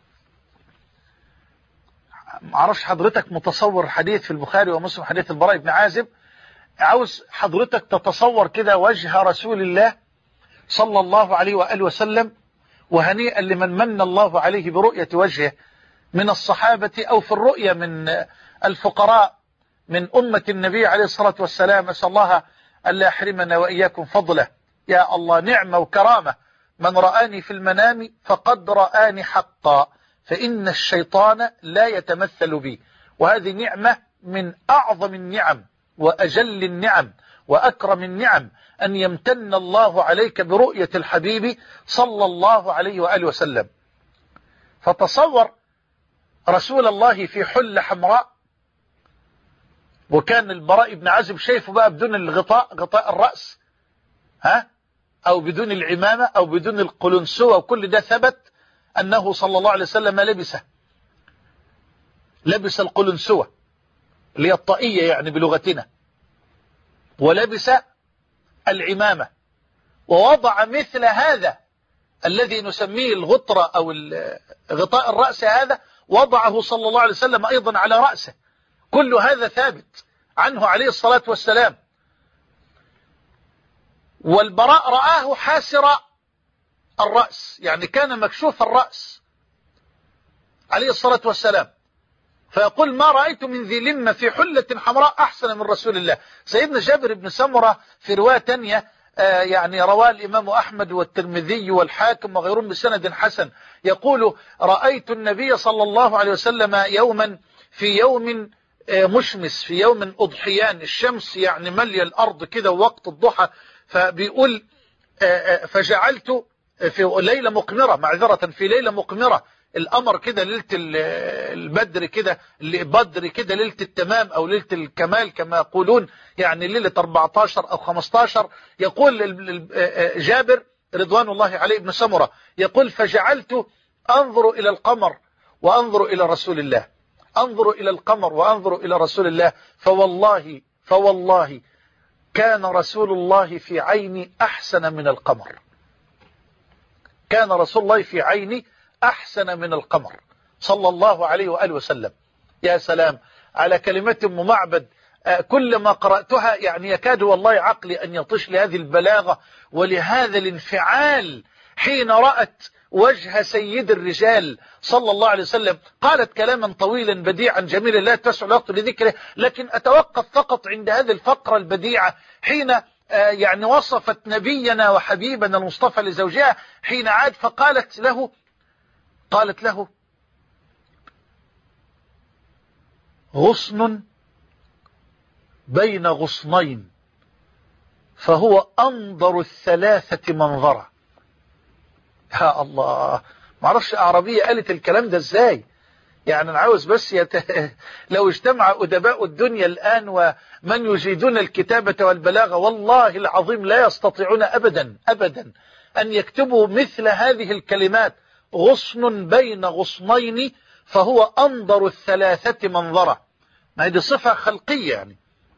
معرفش حضرتك متصور حديث في البخاري ومسلم، حديث البراء بن عازب، عاوز حضرتك تتصور كده وجه رسول الله صلى الله عليه وآله وسلم، وهنيئا لمن من الله عليه برؤية وجهه من الصحابة أو في الرؤية من الفقراء من أمة النبي عليه الصلاة والسلام. أسأل الله ألا يحرمنا وإياكم فضله. يا الله، نعمة وكرامة. من رآني في المنام فقد رآني حقا، فإن الشيطان لا يتمثل بي. وهذه نعمة من أعظم النعم وأجل النعم وأكرم النعم، أن يمتن الله عليك برؤية الحبيب صلى الله عليه وآله وسلم. فتصور رسول الله في حلة حمراء، وكان البراء بن عازب شايفه بقى بدون الغطاء، غطاء الرأس، أو بدون العمامة أو بدون القلنسوة، وكل ده ثبت أنه صلى الله عليه وسلم لبس القلنسوة اللي هي الطاقية يعني بلغتنا، ولبس العمامة، ووضع مثل هذا الذي نسميه الغطرة أو غطاء الرأس، هذا وضعه صلى الله عليه وسلم أيضا على رأسه. كل هذا ثابت عنه عليه الصلاة والسلام. والبراء رآه حاسر الرأس، يعني كان مكشوف الرأس عليه الصلاة والسلام. فيقول: ما رأيت من ذي لمة في حلة حمراء أحسن من رسول الله. سيدنا جابر بن سمرة في رواية تانية يعني رواه الإمام أحمد والترمذي والحاكم وغيرهم بسند حسن، يقول: رأيت النبي صلى الله عليه وسلم يوما في يوم مشمس، في يوم أضحيان، الشمس يعني ملي الأرض كده ووقت الضحى. فبيقول: فجعلت في ليلة مقمرة، معذرة، في ليلة مقمرة، القمر كده ليلة البدر كده، بدر كده ليلة التمام أو ليلة الكمال كما يقولون، يعني ليلة 14 أو 15. يقول جابر رضوان الله عليه بن سمرة، يقول: فجعلت أنظر إلى القمر وأنظر إلى رسول الله، أنظر إلى القمر وأنظر إلى رسول الله، فوالله كان رسول الله في عيني أحسن من القمر. كان رسول الله في عيني أحسن من القمر صلى الله عليه وآله وسلم. يا سلام على كلمة أم معبد، كلما قرأتها يعني يكاد والله عقلي أن يطش لهذه البلاغة ولهذا الانفعال حين رأت وجه سيد الرجال صلى الله عليه وسلم. قالت كلاما طويلا بديعا جميلا لا تسع الوقت لذكره، لكن أتوقف فقط عند هذه الفقرة البديعة حين يعني وصفت نبينا وحبيبنا المصطفى لزوجها حين عاد، فقالت له: غصن بين غصنين فهو أنظر الثلاثة منظرة. يا الله، معرفش أعربية قالت الكلام ده ازاي. يعني أنا عاوز بس لو اجتمع أدباء الدنيا الآن ومن يجيدون الكتابة والبلاغة، والله العظيم لا يستطيعون أبدا أن يكتبوا مثل هذه الكلمات: غصن بين غصنين فهو أنظر الثلاثة منظرة. ما هذه صفة خلقية يعني.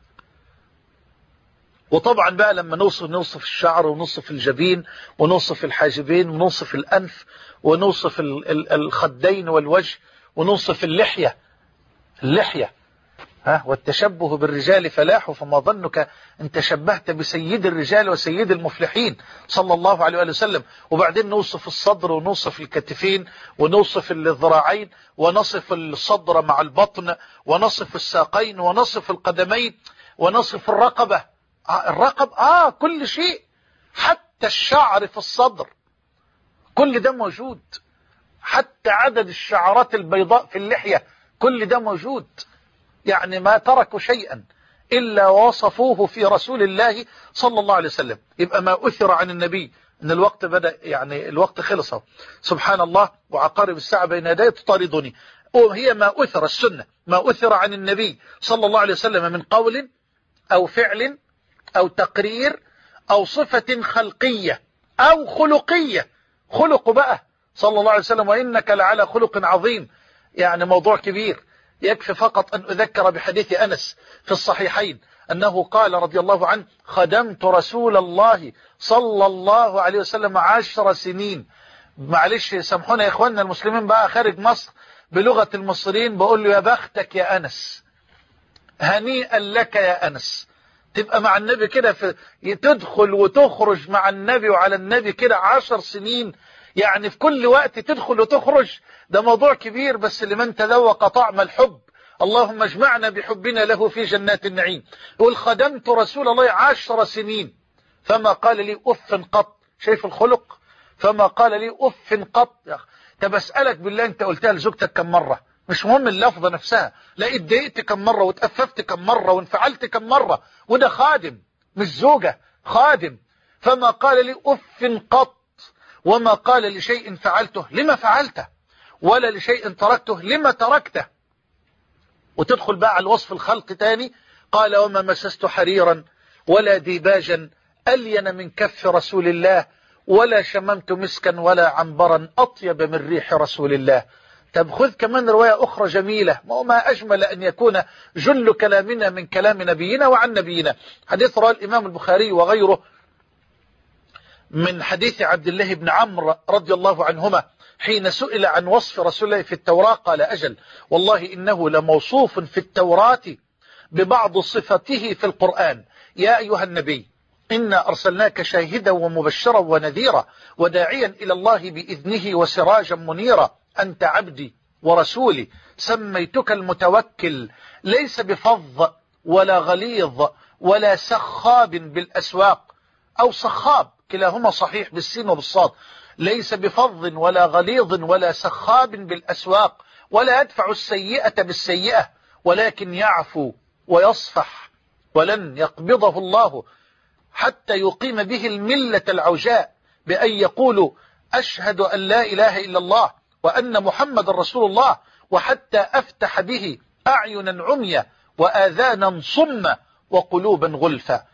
وطبعا بقى لما نوصف الشعر ونوصف الجبين ونوصف الحاجبين ونوصف الأنف ونوصف الخدين والوجه ونوصف اللحية والتشبه بالرجال فلاح، فما ظنك ان تشبهت بسيد الرجال وسيد المفلحين صلى الله عليه وسلم. وبعدين نوصف الصدر ونوصف الكتفين ونوصف الذراعين ونصف الصدر مع البطن ونصف الساقين ونصف القدمين ونصف الرقبة. كل شيء، حتى الشعر في الصدر كل ده موجود، حتى عدد الشعرات البيضاء في اللحية كل ده موجود. يعني ما تركوا شيئا إلا وصفوه في رسول الله صلى الله عليه وسلم. يبقى ما أثر عن النبي إن الوقت بدأ، يعني الوقت خلص سبحان الله، وعقارب الساعة بين يدي تطاردني. وهي ما أثر السنة، ما أثر عن النبي صلى الله عليه وسلم من قول أو فعل أو تقرير أو صفة خلقية أو خلقية. خلق بقى صلى الله عليه وسلم، وإنك لعلى خلق عظيم. يعني موضوع كبير. يكفي فقط أن أذكر بحديث أنس في الصحيحين أنه قال رضي الله عنه: خدمت رسول الله صلى الله عليه وسلم 10 سنين. معلش سامحونا يا إخواننا المسلمين بقى خارج مصر، بلغة المصريين بقول له: يا بختك يا أنس، هنيئا لك يا أنس، تبقى مع النبي كده، تدخل وتخرج مع النبي وعلى النبي كده 10 سنين، يعني في كل وقت تدخل وتخرج. ده موضوع كبير، بس لمن تذوق طعم الحب اللهم اجمعنا بحبنا له في جنات النعيم. يقول: خدمت رسول الله 10 سنين فما قال لي أف قط. شايف الخلق؟ فما قال لي أف قط. طب أسألك بالله، أنت قلتها لزوجتك كم مرة؟ مش مهم اللفظة نفسها، لا اتضايقت كم مرة واتأففت كم مرة وانفعلت كم مرة، وده خادم مش زوجة، خادم. فما قال لي أف قط، وما قال لشيء فعلته لما فعلته، ولا لشيء تركته لما تركته. وتدخل بقى على الوصف الخلق تاني، قال: وما مسست حريرا ولا ديباجا ألين من كف رسول الله، ولا شممت مسكا ولا عنبرا أطيب من ريح رسول الله. طب خذ كمان رواية أخرى جميلة، ما أجمل أن يكون جل كلامنا من كلام نبينا وعن نبينا. حديث رواه الإمام البخاري وغيره من حديث عبد الله بن عمرو رضي الله عنهما حين سئل عن وصف رسول الله في التوراة قال: أجل والله إنه لموصوف في التوراة ببعض صفته في القرآن. يا أيها النبي إنا أرسلناك شاهدا ومبشرا ونذيرا وداعيا إلى الله بإذنه وسراجا منيرا، أنت عبدي ورسولي سميتك المتوكل، ليس بفظ ولا غليظ ولا سخاب بالأسواق، أو سخاب كلاهما صحيح بالسين وبالصاد. ليس بفظ ولا غليظ ولا سخاب بالأسواق، ولا يدفع السيئة بالسيئة، ولكن يعفو ويصفح، ولن يقبضه الله حتى يقيم به الملة العوجاء بأن يقولوا: أشهد أن لا إله إلا الله وأن محمد رسول الله، وحتى أفتح به أعينا عميا وآذانا صما وقلوبا غلفا.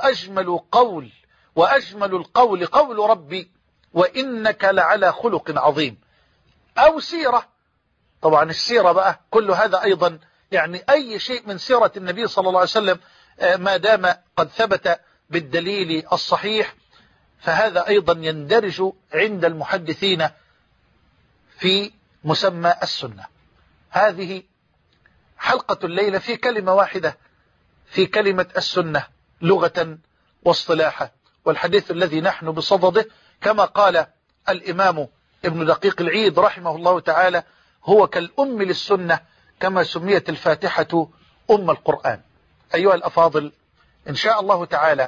وأجمل القول قول ربي وإنك لعلى خلق عظيم. أو سيرة، طبعا السيرة بقى كل هذا أيضا، يعني أي شيء من سيرة النبي صلى الله عليه وسلم ما دام قد ثبت بالدليل الصحيح فهذا أيضا يندرج عند المحدثين في مسمى السنة. هذه حلقة الليلة في كلمة واحدة، في كلمة السنة لغة واصطلاحا. والحديث الذي نحن بصدده كما قال الإمام ابن دقيق العيد رحمه الله تعالى هو كالأم للسنة، كما سميت الفاتحة أم القرآن. أيها الأفاضل، إن شاء الله تعالى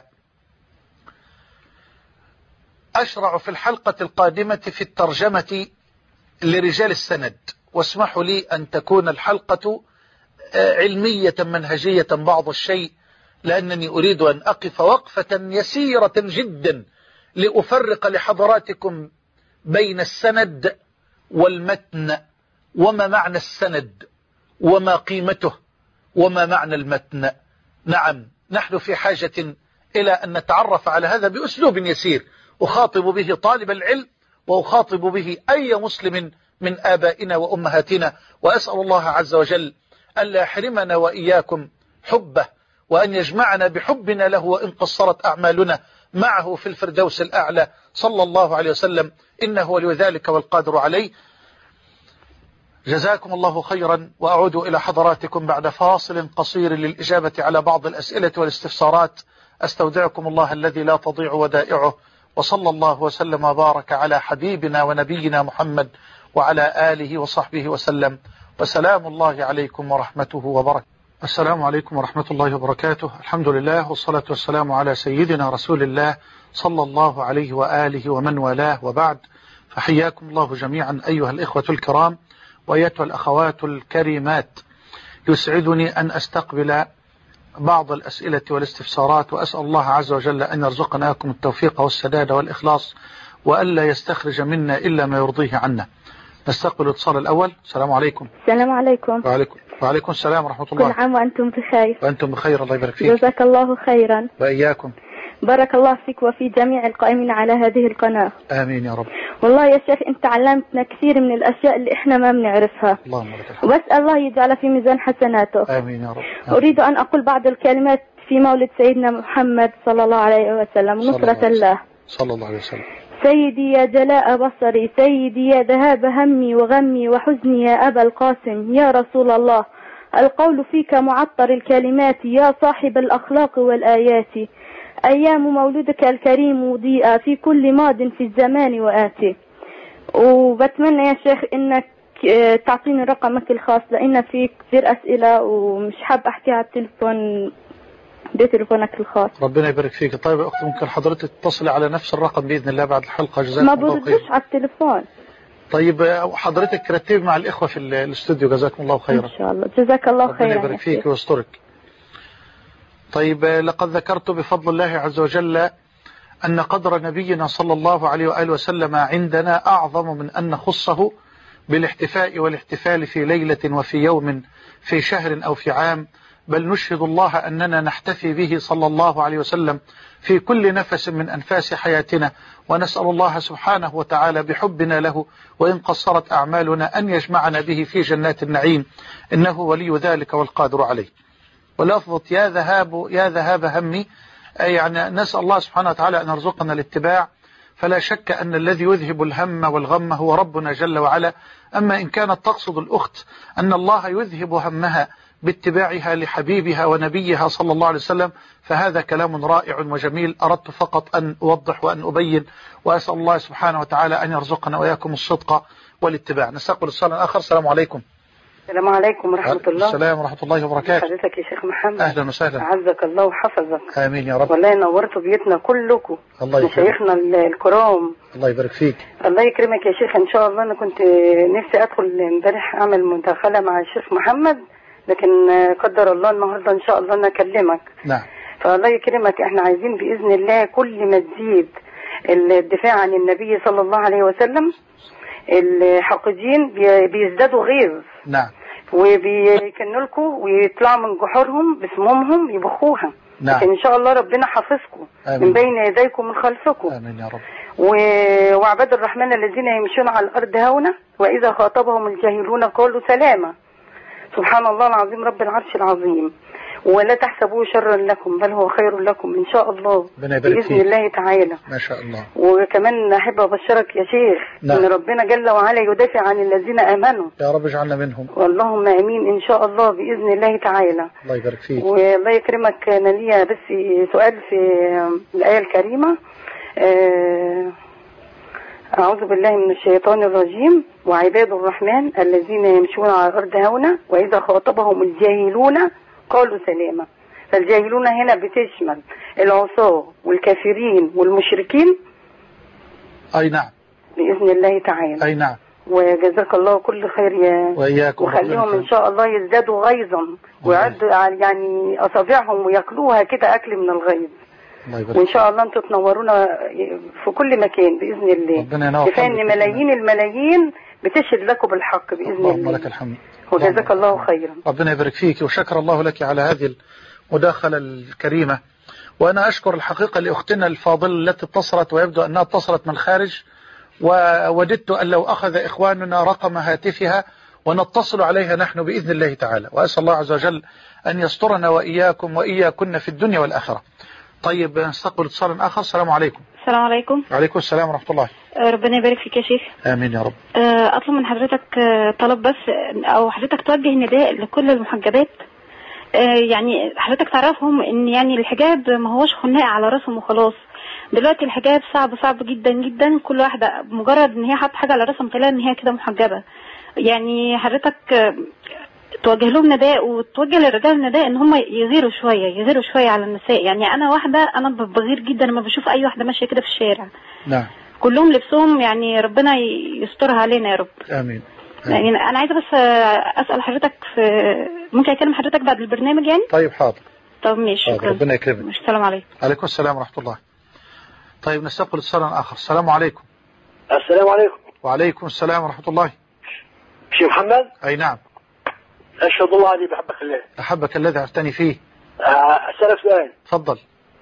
أشرع في الحلقة القادمة في الترجمة لرجال السند، واسمحوا لي أن تكون الحلقة علمية منهجية بعض الشيء، لأنني أريد أن أقف وقفة يسيرة جدا لأفرق لحضراتكم بين السند والمتن، وما معنى السند وما قيمته وما معنى المتن. نعم، نحن في حاجة إلى أن نتعرف على هذا بأسلوب يسير أخاطب به طالب العلم وأخاطب به أي مسلم من آبائنا وأمهاتنا، وأسأل الله عز وجل ألا يحرمنا وإياكم حبه، وأن يجمعنا بحبنا له وإن قصرت أعمالنا معه في الفردوس الأعلى صلى الله عليه وسلم، إنه ولي ذلك والقادر عليه. جزاكم الله خيرا، وأعود إلى حضراتكم بعد فاصل قصير للإجابة على بعض الأسئلة والاستفسارات. أستودعكم الله الذي لا تضيع ودائعه، وصلى الله وسلم وبارك على حبيبنا ونبينا محمد وعلى آله وصحبه وسلم، وسلام الله عليكم ورحمته وبركاته. السلام عليكم ورحمة الله وبركاته. الحمد لله والصلاة والسلام على سيدنا رسول الله صلى الله عليه وآله ومن والاه، وبعد، فحياكم الله جميعا أيها الإخوة الكرام وأيتها الأخوات الكريمات. يسعدني أن أستقبل بعض الأسئلة والاستفسارات، وأسأل الله عز وجل أن يرزقنا لكم التوفيق والسداد والإخلاص، وألا يستخرج منا إلا ما يرضيه عنا. نستقبل الاتصال الأول. السلام عليكم. السلام عليكم. وعليكم السلام ورحمة الله. كل عام وأنتم بخير. وأنتم بخير، الله يبارك فيك. جزاك الله خيرا. وإياكم. بارك الله فيك وفي جميع القائمين على هذه القناة. آمين يا رب. والله يا شيخ أنت علمتنا كثير من الأشياء اللي إحنا ما بنعرفها. اللهم لك الحمد. وبسأل الله يجعل في ميزان حسناته. آمين يا رب. أريد أن أقول بعض الكلمات في مولد سيدنا محمد صلى الله عليه وسلم، نصرة الله صلى الله عليه وسلم. سيدي يا جلاء بصري، سيدي يا ذهاب همي وغمي وحزني يا أبا القاسم، يا رسول الله القول فيك معطر الكلمات، يا صاحب الأخلاق والآيات، أيام مولودك الكريم مضيئة في كل ماض في الزمان وآتي. وبتمنى يا شيخ إنك تعطيني رقمك الخاص، لأن في كثير أسئلة ومش حاب أحكي على التليفون بتليفونك الخاص. ربنا يبارك فيك. طيب يا أخت، ممكن حضرتك تتصلي على نفس الرقم بإذن الله بعد الحلقة؟ جزاكم الله خير. ما بردش على التليفون. طيب حضرتك رتب مع الإخوة في الاستوديو، جزاكم الله خيرا. إن شاء الله. جزاك الله خيرا. ربنا يبارك فيك ويسترك. طيب لقد ذكرت بفضل الله عز وجل أن قدر نبينا صلى الله عليه وآله وسلم عندنا أعظم من أن نخصه بالاحتفاء والاحتفال في ليلة وفي يوم في شهر أو في عام، بل نشهد الله أننا نحتفي به صلى الله عليه وسلم في كل نفس من أنفاس حياتنا، ونسأل الله سبحانه وتعالى بحبنا له وإن قصرت أعمالنا أن يجمعنا به في جنات النعيم، إنه ولي ذلك والقادر عليه. ولفظة يا ذهاب همي، يعني نسأل الله سبحانه وتعالى أن يرزقنا الاتباع، فلا شك أن الذي يذهب الهم والغم هو ربنا جل وعلا. أما إن كانت تقصد الأخت أن الله يذهب همها باتباعها لحبيبها ونبيها صلى الله عليه وسلم، فهذا كلام رائع وجميل. أردت فقط أن أوضح وأن أبين، وأسأل الله سبحانه وتعالى أن يرزقنا وإياكم الصدق والاتباع. نستقبل السؤال الآخر. السلام عليكم. السلام عليكم ورحمة الله. السلام ورحمة الله وبركاته. حضرتك يا شيخ محمد. أهلا وسهلا. أعزك الله وحفظك. آمين يا رب. والله نورتوا بيتنا كلكم. الله يكرمك. مشايخنا الكرام. الله يبارك فيك. الله يكرمك يا شيخ. إن شاء الله أنا كنت نفسي أدخل امبارح أعمل مداخلة مع الشيخ محمد، لكن قدر الله النهاردة إن شاء الله أنا أكلمك. نعم. فالله يكرمك، إحنا عايزين بإذن الله كل ما تزيد الدفاع عن النبي صلى الله عليه وسلم، الحاقدين بيزدادوا غيظ. نعم. وبيكنوا لكم ويطلعوا من جحورهم بسمومهم يبخوها. نعم. لكن ان شاء الله ربنا حافظكم من بين يديكم من خلفكم. امين يا رب. وعباد الرحمن الذين يمشون على الارض هونا واذا خاطبهم الجاهلون قالوا سلاما. سبحان الله العظيم رب العرش العظيم. ولا تحسبوه شرا لكم بل هو خير لكم ان شاء الله باذن الله تعالى. ما شاء الله. وكمان احب ابشرك يا شيخ. نعم. ان ربنا جل وعلا يدافع عن الذين امنوا. يا رب اجعلنا منهم. اللهم امين ان شاء الله باذن الله تعالى. الله يبارك فيك. والله يكرمك. انا ليا بس سؤال في الايه الكريمه. أعوذ بالله من الشيطان الرجيم. وعباد الرحمن الذين يمشون على الأرض هونا وإذا خاطبهم الجاهلون قالوا سلاما. فالجاهلون هنا بتشمل العصاة والكافرين والمشركين. أي نعم. بإذن الله تعالى. أي نعم. وجزاك الله كل خير يا وإياكم. وخليهم إن شاء الله يزدادوا غيظا ويعدوا يعني أصابعهم ويأكلوها كده أكل من الغيظ. وإن شاء الله أنتم تنورونا في كل مكان بإذن الله. كفاية إن ملايين الملايين بتشهد لكم بالحق بإذن الله. اللهم لك الحمد. وجزاك الله خيرا. ربنا يبارك فيك وشكر الله لك على هذه المداخلة الكريمة. وأنا أشكر الحقيقة لأختنا الفاضلة التي اتصلت، ويبدو أنها اتصلت من الخارج، ووددت أن لو أخذ إخواننا رقم هاتفها ونتصل عليها نحن بإذن الله تعالى، وأسأل الله عز وجل أن يسترنا وإياكم وإياكن في الدنيا والآخرة. طيب نستقبل اتصال آخر. السلام عليكم. السلام عليكم. وعليكم السلام ورحمة الله. ربنا يبارك فيك يا شيخ. آمين يا رب. أطلب من حضرتك طلب بس، أو حضرتك توجه نداء لكل المحجبات. يعني حضرتك تعرفهم إن يعني الحجاب ما هوش خناقة على راسهم وخلاص. دلوقتي الحجاب صعب جدا جدا. كل واحدة مجرد إن هي حاطة حاجة على راسها متخيلة إن هي كده محجبة. يعني حضرتك توجه لهم نداء، وتوجه للرجال نداء ان هم يغيروا شويه على النساء. يعني انا واحده، انا بغير جدا لما بشوف اي واحده ماشيه كده في الشارع. نعم. كلهم لبسهم يعني ربنا يسترها علينا يا رب. امين. يعني انا عايزه بس اسال حضرتك، ممكن اكلم حضرتك بعد البرنامج يعني؟ طيب حاضر. طب ماشي، شكرا. ربنا يكرمك. السلام عليكم. عليكم السلام ورحمه الله. طيب نستقبل اتصال آخر. السلام عليكم. السلام عليكم. وعليكم السلام ورحمة الله. شيخ محمد. أي نعم. أشهد الله أني بحبك الله. أحبك الذي عرفتني فيه. أسألك سؤال. تفضل.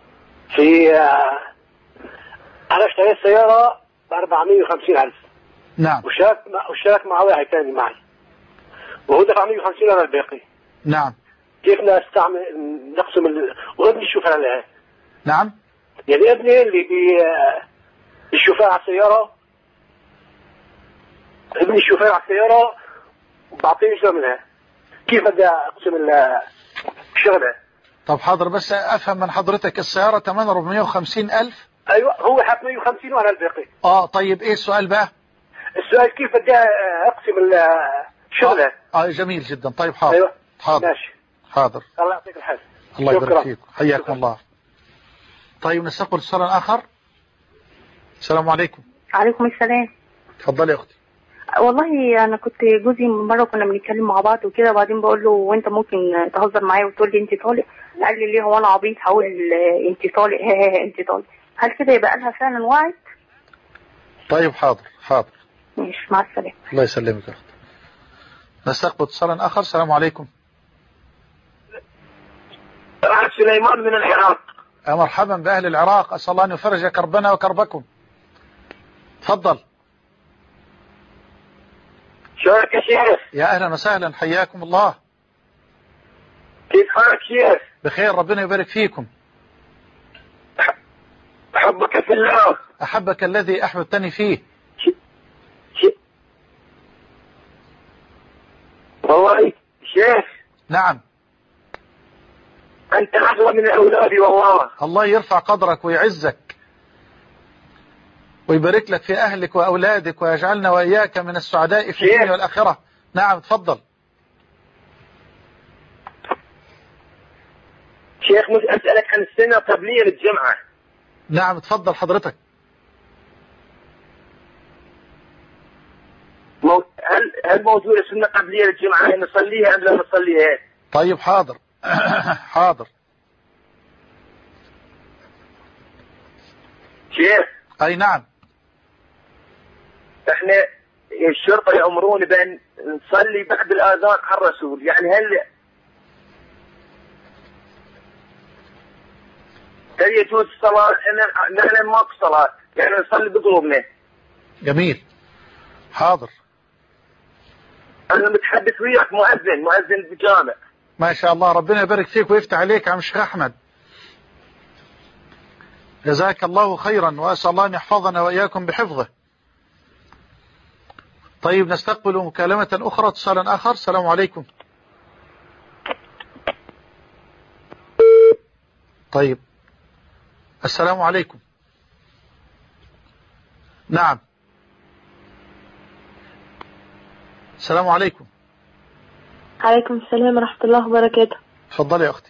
أنا اشتريت سيارة ب450,000. نعم. واشترك مع واحد ثاني معي، وهو دفع 150 أنا الباقي. نعم. كيف نقسم وابني الشوفير لها؟ نعم. يعني ابني اللي الشوفير على السيارة، ابني الشوفير على السيارة بعطيه جزء منها، كيف بدي أقسم الشغلة؟ طب حاضر، بس أفهم من حضرتك، السيارة ثمنها 450,000؟ أيوة، هو حط 150 وأنا الباقي. طيب إيه السؤال بقى؟ السؤال كيف بدي أقسم الشغلة؟ جميل جدا. طيب حاضر. أيوة. حاضر. ماشي. حاضر. الله يعطيك الحال. الله يبارك فيك. حياكم الله. طيب نستقبل اتصال آخر. السلام عليكم. عليكم السلام. تفضلي يا أختي. والله انا كنت جوزي مره كنا بنتكلم مع بعض وكده، وبعدين بقول له وانت ممكن تهزر معايا وتقول لي انت طالق؟ قال لي ليه، هو انا عبيط هقول انت طالق؟ انت طالق. هل كده يبقى لها فعلا وعد؟ طيب حاضر. ماشي، مع السلامه. الله يسلمك يا اختي. نستقبل اتصال آخر. السلام عليكم. سليمان من العراق. مرحبا بأهل العراق، أسأل الله أن يفرج كربنا وكربكم. تفضل. شلونك يا شيخ؟ يا أهلا وسهلا، حياكم الله. كيف حالك شيخ؟ بخير، ربنا يبارك فيكم. أحبك في الله. أحبك الذي أحببتني فيه. والله شيخ. نعم. أنت أحلى من أولادي والله. الله يرفع قدرك ويعزك ويبارك لك في أهلك وأولادك، ويجعلنا وإياك من السعداء في الدنيا والآخرة. نعم تفضل. شيخ أسألك عن السنة قبلية للجمعة. نعم تفضل حضرتك. هل موجودة سنة قبلية للجمعة نصليها أم لا نصليها؟ طيب حاضر. حاضر. شيخ. أي نعم. احنا الشرطة يأمرون بأن نصلي بعد الآذان على الرسول، يعني هل يجوز الصلاة؟ نحن ما في صلاة، يعني نصلي بقلوبنا. جميل. حاضر. أنا متحدث وياك مؤذن بجامع. ما شاء الله، ربنا يبارك فيك ويفتح عليك يا عم الشيخ أحمد. جزاك الله خيرا، وأسأل الله أن يحفظنا وإياكم بحفظه. طيب نستقبل مكالمة أخرى، اتصالا آخر. السلام عليكم. طيب السلام عليكم. نعم. السلام عليكم. عليكم السلام ورحمة الله وبركاته. تفضلي يا أختي.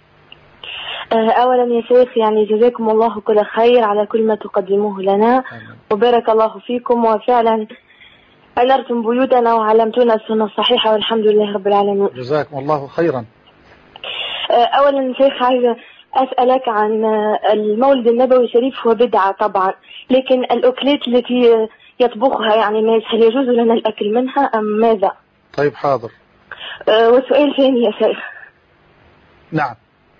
أولا يا شيخ، يعني جزاكم الله كل خير على كل ما تقدموه لنا. آمين. وبارك الله فيكم، وفعلا أنرتم بيوتنا وعلمتونا السنة الصحيحة، والحمد لله رب العالمين. جزاكم الله خيرا. أولا شيخ، عايزة أسألك عن المولد النبوي الشريف. هو بدعة طبعا، لكن الأكلات التي يطبخها يعني الناس، هل يجوز لنا الأكل منها أم ماذا؟ طيب حاضر. وسؤال ثاني يا شيخ. نعم.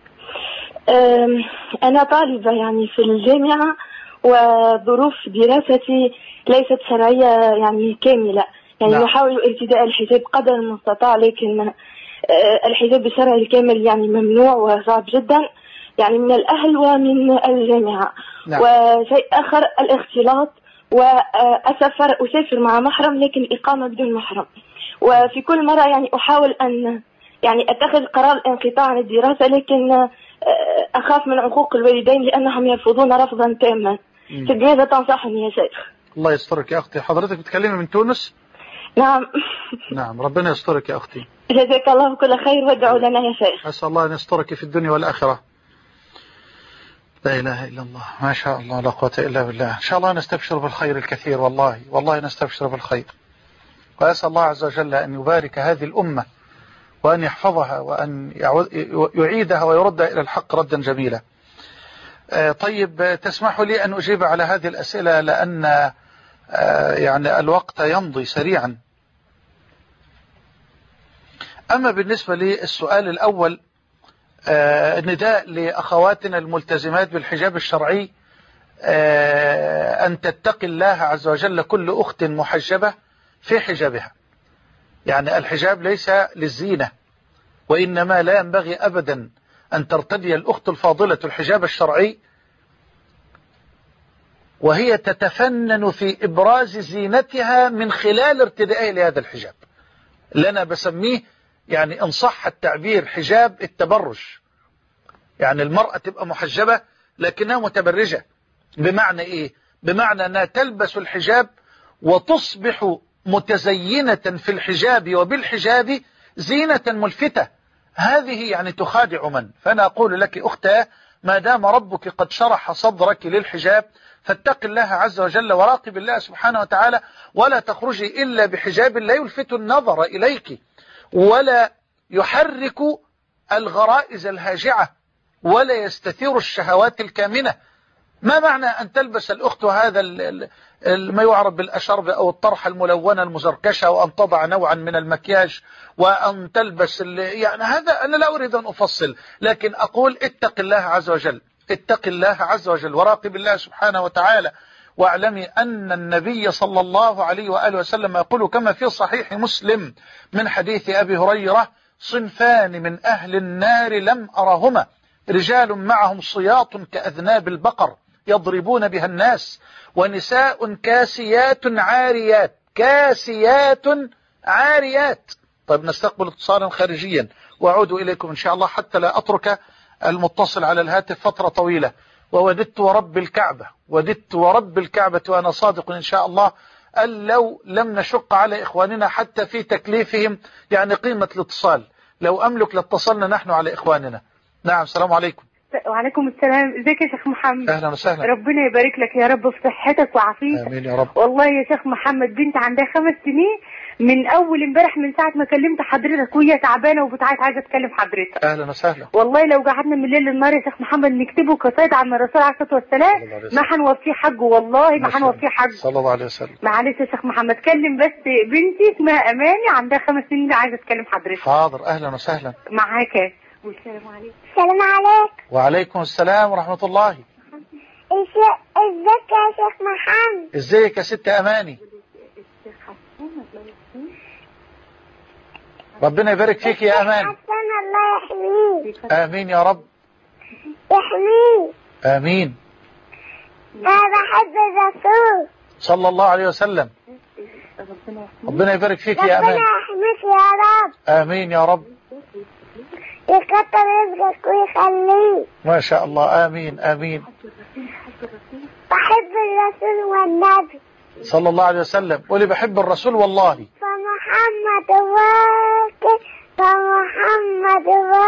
أنا طالبة يعني في الجامعة، وظروف دراستي ليست شرعية يعني كاملة، يعني نعم. يحاول ارتداء الحجاب قدر المستطاع، لكن الحجاب الشرعي الكامل يعني ممنوع وصعب جدا. يعني من الأهل ومن الجامعة. نعم. وشيء آخر الاختلاط، أسافر مع محرم لكن إقامة بدون محرم. وفي كل مرة يعني أحاول أن يعني أتخذ قرار الانقطاع عن الدراسة، لكن أخاف من عقوق الوالدين لأنهم يرفضون رفضا تاما. فبماذا تنصحني يا شيخ؟ الله يسترك يا أختي. حضرتك بتكلمي من تونس؟ نعم. نعم، ربنا يسترك يا أختي. جزاك الله كل خير وادعوا لنا يا شيخ. أسأل الله أن يسترك في الدنيا والآخرة. لا إله إلا الله، ما شاء الله، لا قوة إلا بالله. إن شاء الله نستبشر بالخير الكثير، والله نستبشر بالخير. وأسأل الله عز وجل أن يبارك هذه الأمة وأن يحفظها وأن يعيدها ويردها إلى الحق ردا جميلا. طيب، تسمحوا لي أن أجيب على هذه الأسئلة لأن يعني الوقت يمضي سريعا. أما بالنسبة للسؤال الأول، نداء لأخواتنا الملتزمات بالحجاب الشرعي أن تتقي الله عز وجل كل أخت محجبة في حجابها. يعني الحجاب ليس للزينة، وإنما لا ينبغي أبدا أن ترتدي الأخت الفاضلة الحجاب الشرعي وهي تتفنن في إبراز زينتها من خلال ارتدائها لهذا الحجاب، اللي أنا بسميه يعني إن صح التعبير حجاب التبرج. يعني المرأة تبقى محجبة لكنها متبرجة. بمعنى إيه؟ بمعنى أنها تلبس الحجاب وتصبح متزينة في الحجاب وبالحجاب زينة ملفتة. هذه يعني تخادع من. فأنا أقول لك أختاه، ما دام ربك قد شرح صدرك للحجاب فاتق الله عز وجل وراقب الله سبحانه وتعالى، ولا تخرجي إلا بحجاب لا يلفت النظر إليك ولا يحرك الغرائز الهاجعة ولا يستثير الشهوات الكامنة. ما معنى أن تلبس الأخت هذا ما يعرف بالأشرب أو الطرحة الملونة المزركشة، وأن تضع نوعا من المكياج، وأن تلبس يعني هذا أنا لا أريد أن أفصل، لكن أقول اتق الله عز وجل، اتق الله عز وجل وراقب الله سبحانه وتعالى، واعلمي أن النبي صلى الله عليه وآله وسلم يقول كما في صحيح مسلم من حديث أبي هريرة: صنفان من أهل النار لم أرهما، رجال معهم صياط كأذناب البقر يضربون بها الناس، ونساء كاسيات عاريات. كاسيات عاريات. طيب، نستقبل اتصالا خارجيا وأعود إليكم إن شاء الله حتى لا أترك المتصل على الهاتف فترة طويلة. ووددت ورب الكعبة وأنا صادق إن شاء الله أن لو لم نشق على إخواننا حتى في تكليفهم يعني قيمة الاتصال، لو أملك لاتصلنا نحن على إخواننا. نعم، السلام عليكم. وعليكم السلام. ازيك يا شيخ محمد؟ اهلا وسهلا. ربنا يبارك لك يا رب في صحتك وعافيتك. امين يا رب. والله يا شيخ محمد بنت عندها 5 سنين، من اول امبارح من ساعه ما كلمت حضرتك وهي تعبانه وبتعيط عايزه تكلم حضرتك. اهلا وسهلا. والله لو قعدنا من الليل للنهار يا شيخ محمد نكتبه قصايد عن الرسول عليه الصلاه والسلام ما هنوفيه حقه، والله ما هنوفيه حقه صلى الله عليه وسلم. معلش يا شيخ محمد كلم بس بنتي اسمها اماني عندها 5 سنين عايزه تكلم حضرتك. حاضر، اهلا وسهلا. معاك. والسلام عليكم. السلام عليكم. وعليكم السلام ورحمة الله. ازيك يا شيخ محمد؟ ازيك يا ست اماني؟ ربنا يبارك فيك يا اماني. الله يحميك. امين يا رب. يحميك. امين. انا بحب الرسول صلى الله عليه وسلم. ربنا يبارك فيك يا اماني. ربنا يحميك يا رب. امين يا رب. يكتر رزقك ويخليك. ما شاء الله. آمين آمين. بحب الرسول والنبي صلى الله عليه وسلم. قولي بحب الرسول والله. فمحمد باكر فمحمد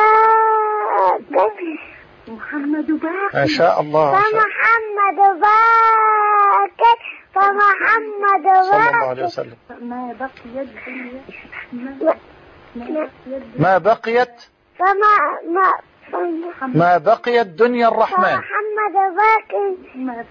باكر محمد باكر ما شاء الله. فمحمد باكر فمحمد باكر صلى الله عليه وسلم. ما بقيت ما بقيت دنيا الرحمن. محمد باقي ما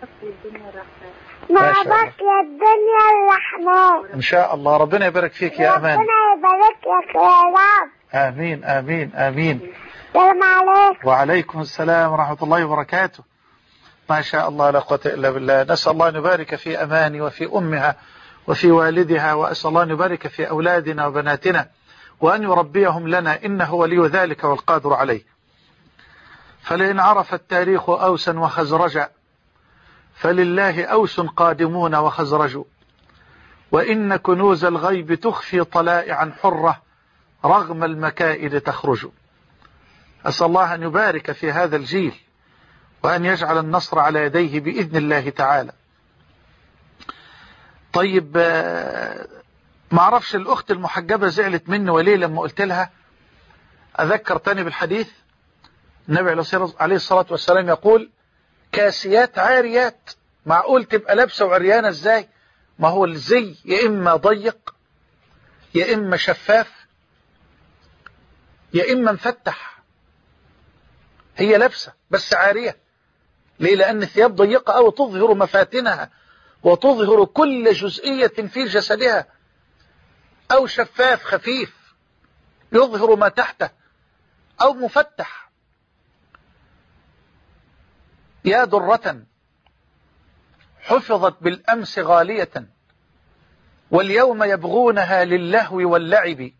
بقي الدنيا الرحمن. إن شاء الله. ربنا يبارك فيك يا أمان. ربنا يبارك لك يا رب. آمين آمين آمين. السلام عليكم. وعليكم السلام ورحمة الله وبركاته. ما شاء الله لا قوة إلا بالله. نسأل الله أن يبارك في أماني وفي أمها وفي والدها، وأسأل الله أن يبارك في أولادنا وبناتنا وأن يربيهم لنا إنه ولي ذلك والقادر عليه. فلئن عرف التاريخ أوسا وخزرجا فلله أوس قادمون وخزرج، وإن كنوز الغيب تخفي طلائعا حرة رغم المكائد تخرج. أسأل الله أن يبارك في هذا الجيل وأن يجعل النصر على يديه بإذن الله تعالى. طيب، معرفش الأخت المحجبة زعلت مني وليه لما قلت لها أذكر تاني بالحديث. النبي عليه الصلاة والسلام يقول كاسيات عاريات. معقول تبقى لابسة وعريانة ازاي؟ ما هو الزي يا إما ضيق يا إما شفاف يا إما مفتح. هي لابسة بس عارية. ليه؟ لأن الثياب ضيقة أو تظهر مفاتنها وتظهر كل جزئية في جسدها، أو شفاف خفيف يظهر ما تحته، أو مفتح. يا درة حفظت بالأمس غالية واليوم يبغونها للهو واللعب،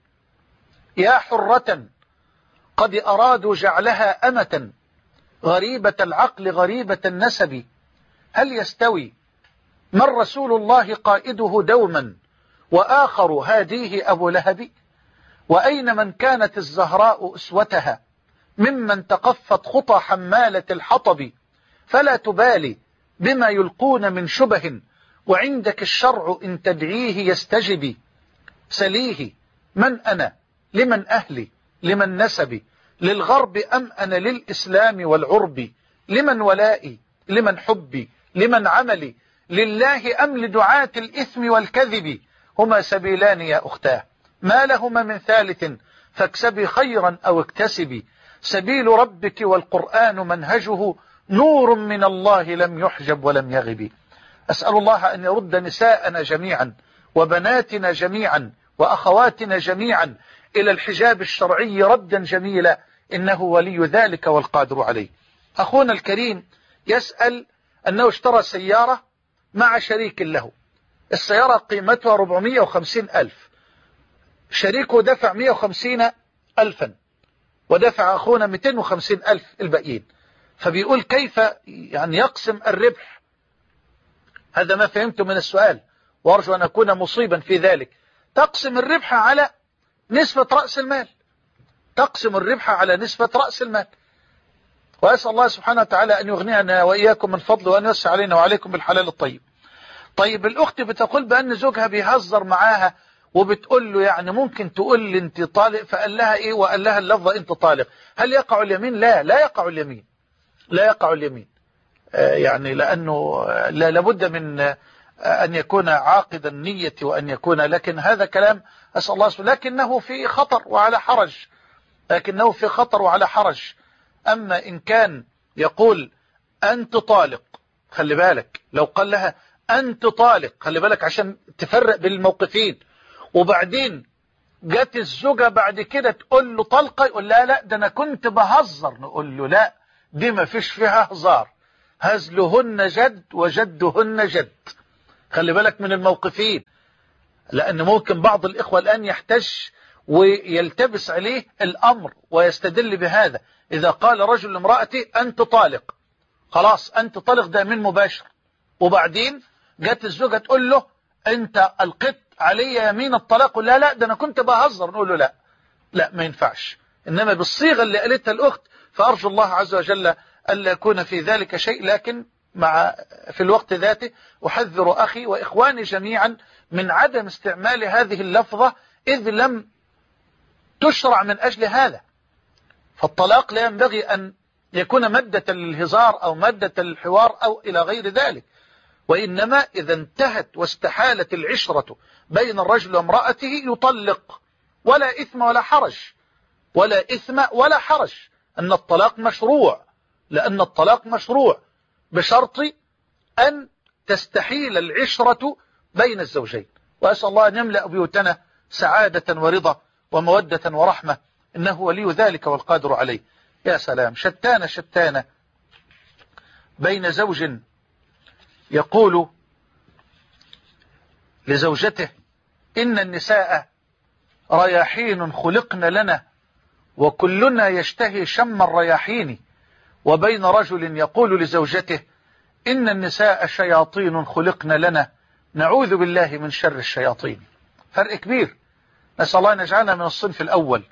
يا حرة قد أرادوا جعلها أمة غريبة العقل غريبة النسب، هل يستوي من رسول الله قائده دوما وآخر هاديه أبو لهب؟ وأين من كانت الزهراء أسوتها ممن تقفت خطى حمالة الحطب؟ فلا تبالي بما يلقون من شبه وعندك الشرع إن تدعيه يستجب. سليه من أنا لمن أهلي لمن نسبي، للغرب أم أنا للإسلام والعرب؟ لمن ولائي لمن حبي لمن عملي، لله أم لدعاة الإثم والكذب؟ هما سبيلان يا أختاه ما لهما من ثالث، فاكسبي خيرا أو اكتسبي. سبيل ربك والقرآن منهجه نور من الله لم يحجب ولم يغب. أسأل الله أن يرد نساءنا جميعا وبناتنا جميعا وأخواتنا جميعا إلى الحجاب الشرعي ردا جميلا، إنه ولي ذلك والقادر عليه. أخونا الكريم يسأل أنه اشترى سيارة مع شريك له، السيارة قيمتها 450,000، شريكه دفع 150,000 ودفع أخونا 250,000 الباقيين. فبيقول كيف يعني يقسم الربح؟ هذا ما فهمته من السؤال وأرجو أن أكون مصيبا في ذلك. تقسم الربح على نسبة رأس المال، تقسم الربح على نسبة رأس المال. وأسأل الله سبحانه وتعالى أن يغنينا وإياكم من فضل وأن يوسع علينا وعليكم بالحلال الطيب. طيب، الأخت بتقول بأن زوجها بيهزر معاها وبتقول له يعني ممكن تقول لي أنت طالق، فقال لها إيه؟ وقال لها اللفظة أنت طالق. هل يقع اليمين؟ لا يقع اليمين، لا يقع اليمين، يعني لأنه لابد من أن يكون عاقد النية وأن يكون، لكن هذا كلام أسأل الله سبحانه، لكنه في خطر وعلى حرج، لكنه في خطر وعلى حرج. أما إن كان يقول أنت طالق، خلي بالك لو قال لها أنت طالق، خلي بالك عشان تفرق بين الموقفين. وبعدين جت الزوجة بعد كده تقول له طلقة، يقول لا ده أنا كنت بهزر، نقول له لا، دي ما فيش فيها هزار، هزلهن جد وجدهن جد. خلي بالك من الموقفين، لأن ممكن بعض الإخوة الآن يحتج ويلتبس عليه الأمر ويستدل بهذا. إذا قال رجل لامرأته أنت طالق، خلاص أنت طالق، ده من مباشر. وبعدين جت الزوجة تقول له أنت ألقيت علي يمين الطلاق، لا ده أنا كنت بهزر، نقول له لا ما ينفعش. إنما بالصيغة اللي قالتها الأخت، فأرجو الله عز وجل ألا يكون في ذلك شيء. لكن في الوقت ذاته أحذر أخي وإخواني جميعا من عدم استعمال هذه اللفظة، إذ لم تشرع من أجل هذا. فالطلاق لا ينبغي أن يكون مادة للهزار أو مادة للحوار أو إلى غير ذلك، وإنما إذا انتهت واستحالت العشرة بين الرجل وامرأته يطلق، ولا إثم ولا حرج، ولا إثم ولا حرج، أن الطلاق مشروع، لأن الطلاق مشروع بشرط أن تستحيل العشرة بين الزوجين. وأسأل الله أن يملأ بيوتنا سعادة ورضا ومودة ورحمة، إنه ولي ذلك والقادر عليه. يا سلام، شتان بين زوج يقول لزوجته إن النساء رياحين خلقن لنا وكلنا يشتهي شم الرياحين، وبين رجل يقول لزوجته إن النساء شياطين خلقن لنا نعوذ بالله من شر الشياطين. فرق كبير. نسأل الله أن يجعلنا من الصنف الأول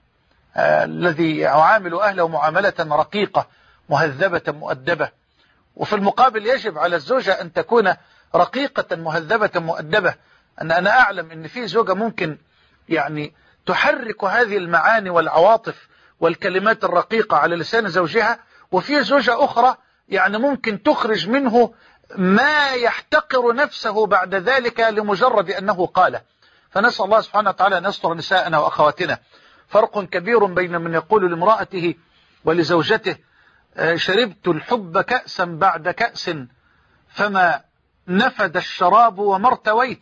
الذي يعامل أهله معاملة رقيقة مهذبة مؤدبة. وفي المقابل يجب على الزوجة أن تكون رقيقة مهذبة مؤدبة. أنا أعلم أن في زوجة ممكن يعني تحرك هذه المعاني والعواطف والكلمات الرقيقة على لسان زوجها، وفي زوجة أخرى يعني ممكن تخرج منه ما يحتقر نفسه بعد ذلك لمجرد أنه قال. فنسأل الله سبحانه وتعالى أن يستر نساءنا وأخواتنا. فرق كبير بين من يقول لامرأته ولزوجته شربت الحب كأسا بعد كأس فما نفد الشراب وما ارتويت.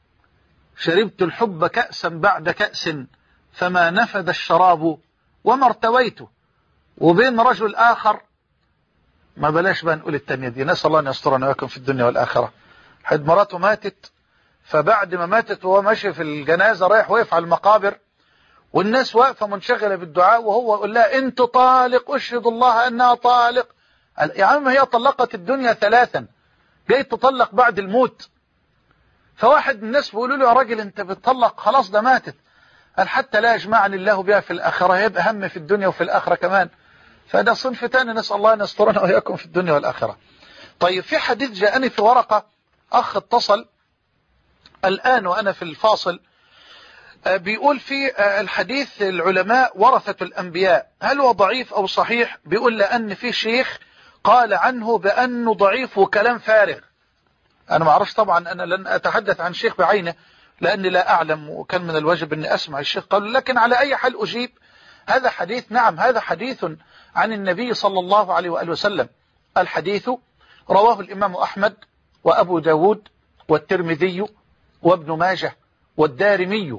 شربت الحب كأسا بعد كأس فما نفد الشراب وما ارتويت. وبين رجل آخر ما بلاش بقى نقول التانية دي، نسأل الله أن يسترنا ويكون في الدنيا والآخرة. حد مراته ماتت، فبعد ما ماتت وهو ماشي في الجنازة رايح وقف على المقابر والناس واقفة منشغلة بالدعاء، وهو يقول لها انت طالق، اشهد الله انها طالق. يا عم هي طلقت الدنيا 3 جاي تطلق بعد الموت. فواحد من الناس بيقولوا له يا راجل انت بتطلق خلاص ده ماتت. قال حتى لا يجمعني الله بها في الآخرة، يبقى هم في الدنيا وفي الآخرة كمان. فده صنف تاني، نسأل الله أن يسترنا وإياكم في الدنيا والآخرة. طيب في حديث جاءني في ورقة، أخ اتصل الآن وأنا في الفاصل بيقول في الحديث العلماء ورثة الأنبياء، هل هو ضعيف أو صحيح؟ بيقول لأن في شيخ قال عنه بأنه ضعيف وكلام فارغ. أنا ما أعرفش طبعا، أنا لن أتحدث عن شيخ بعينه لأني لا أعلم، وكان من الواجب أني أسمع الشيخ قال، لكن على أي حال أجيب هذا حديث. نعم هذا حديث عن النبي صلى الله عليه وآله وسلم. الحديث رواه الإمام أحمد وأبو داود والترمذي وابن ماجه والدارمي.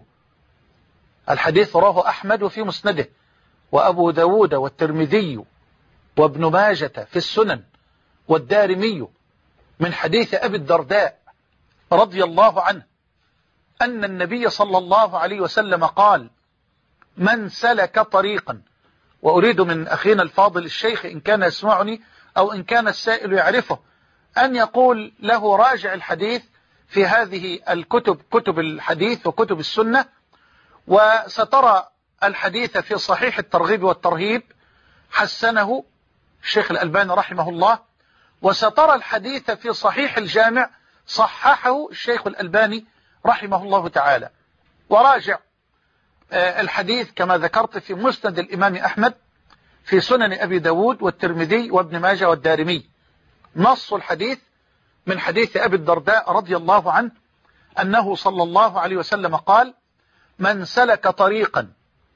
الحديث رواه أحمد في مسنده وأبو داود والترمذي وابن ماجة في السنن والدارمي من حديث أبي الدرداء رضي الله عنه أن النبي صلى الله عليه وسلم قال من سلك طريقا، وأريد من أخينا الفاضل الشيخ إن كان يسمعني أو إن كان السائل يعرفه أن يقول له راجع الحديث في هذه الكتب، كتب الحديث وكتب السنة، وسترى الحديث في صحيح الترغيب والترهيب حسنه الشيخ الألباني رحمه الله، وسترى الحديث في صحيح الجامع صححه الشيخ الألباني رحمه الله تعالى. وراجع الحديث كما ذكرت في مسند الإمام أحمد، في سنن أبي داود والترمذي وابن ماجه والدارمي. نص الحديث من حديث أبي الدرداء رضي الله عنه أنه صلى الله عليه وسلم قال من سلك طريقا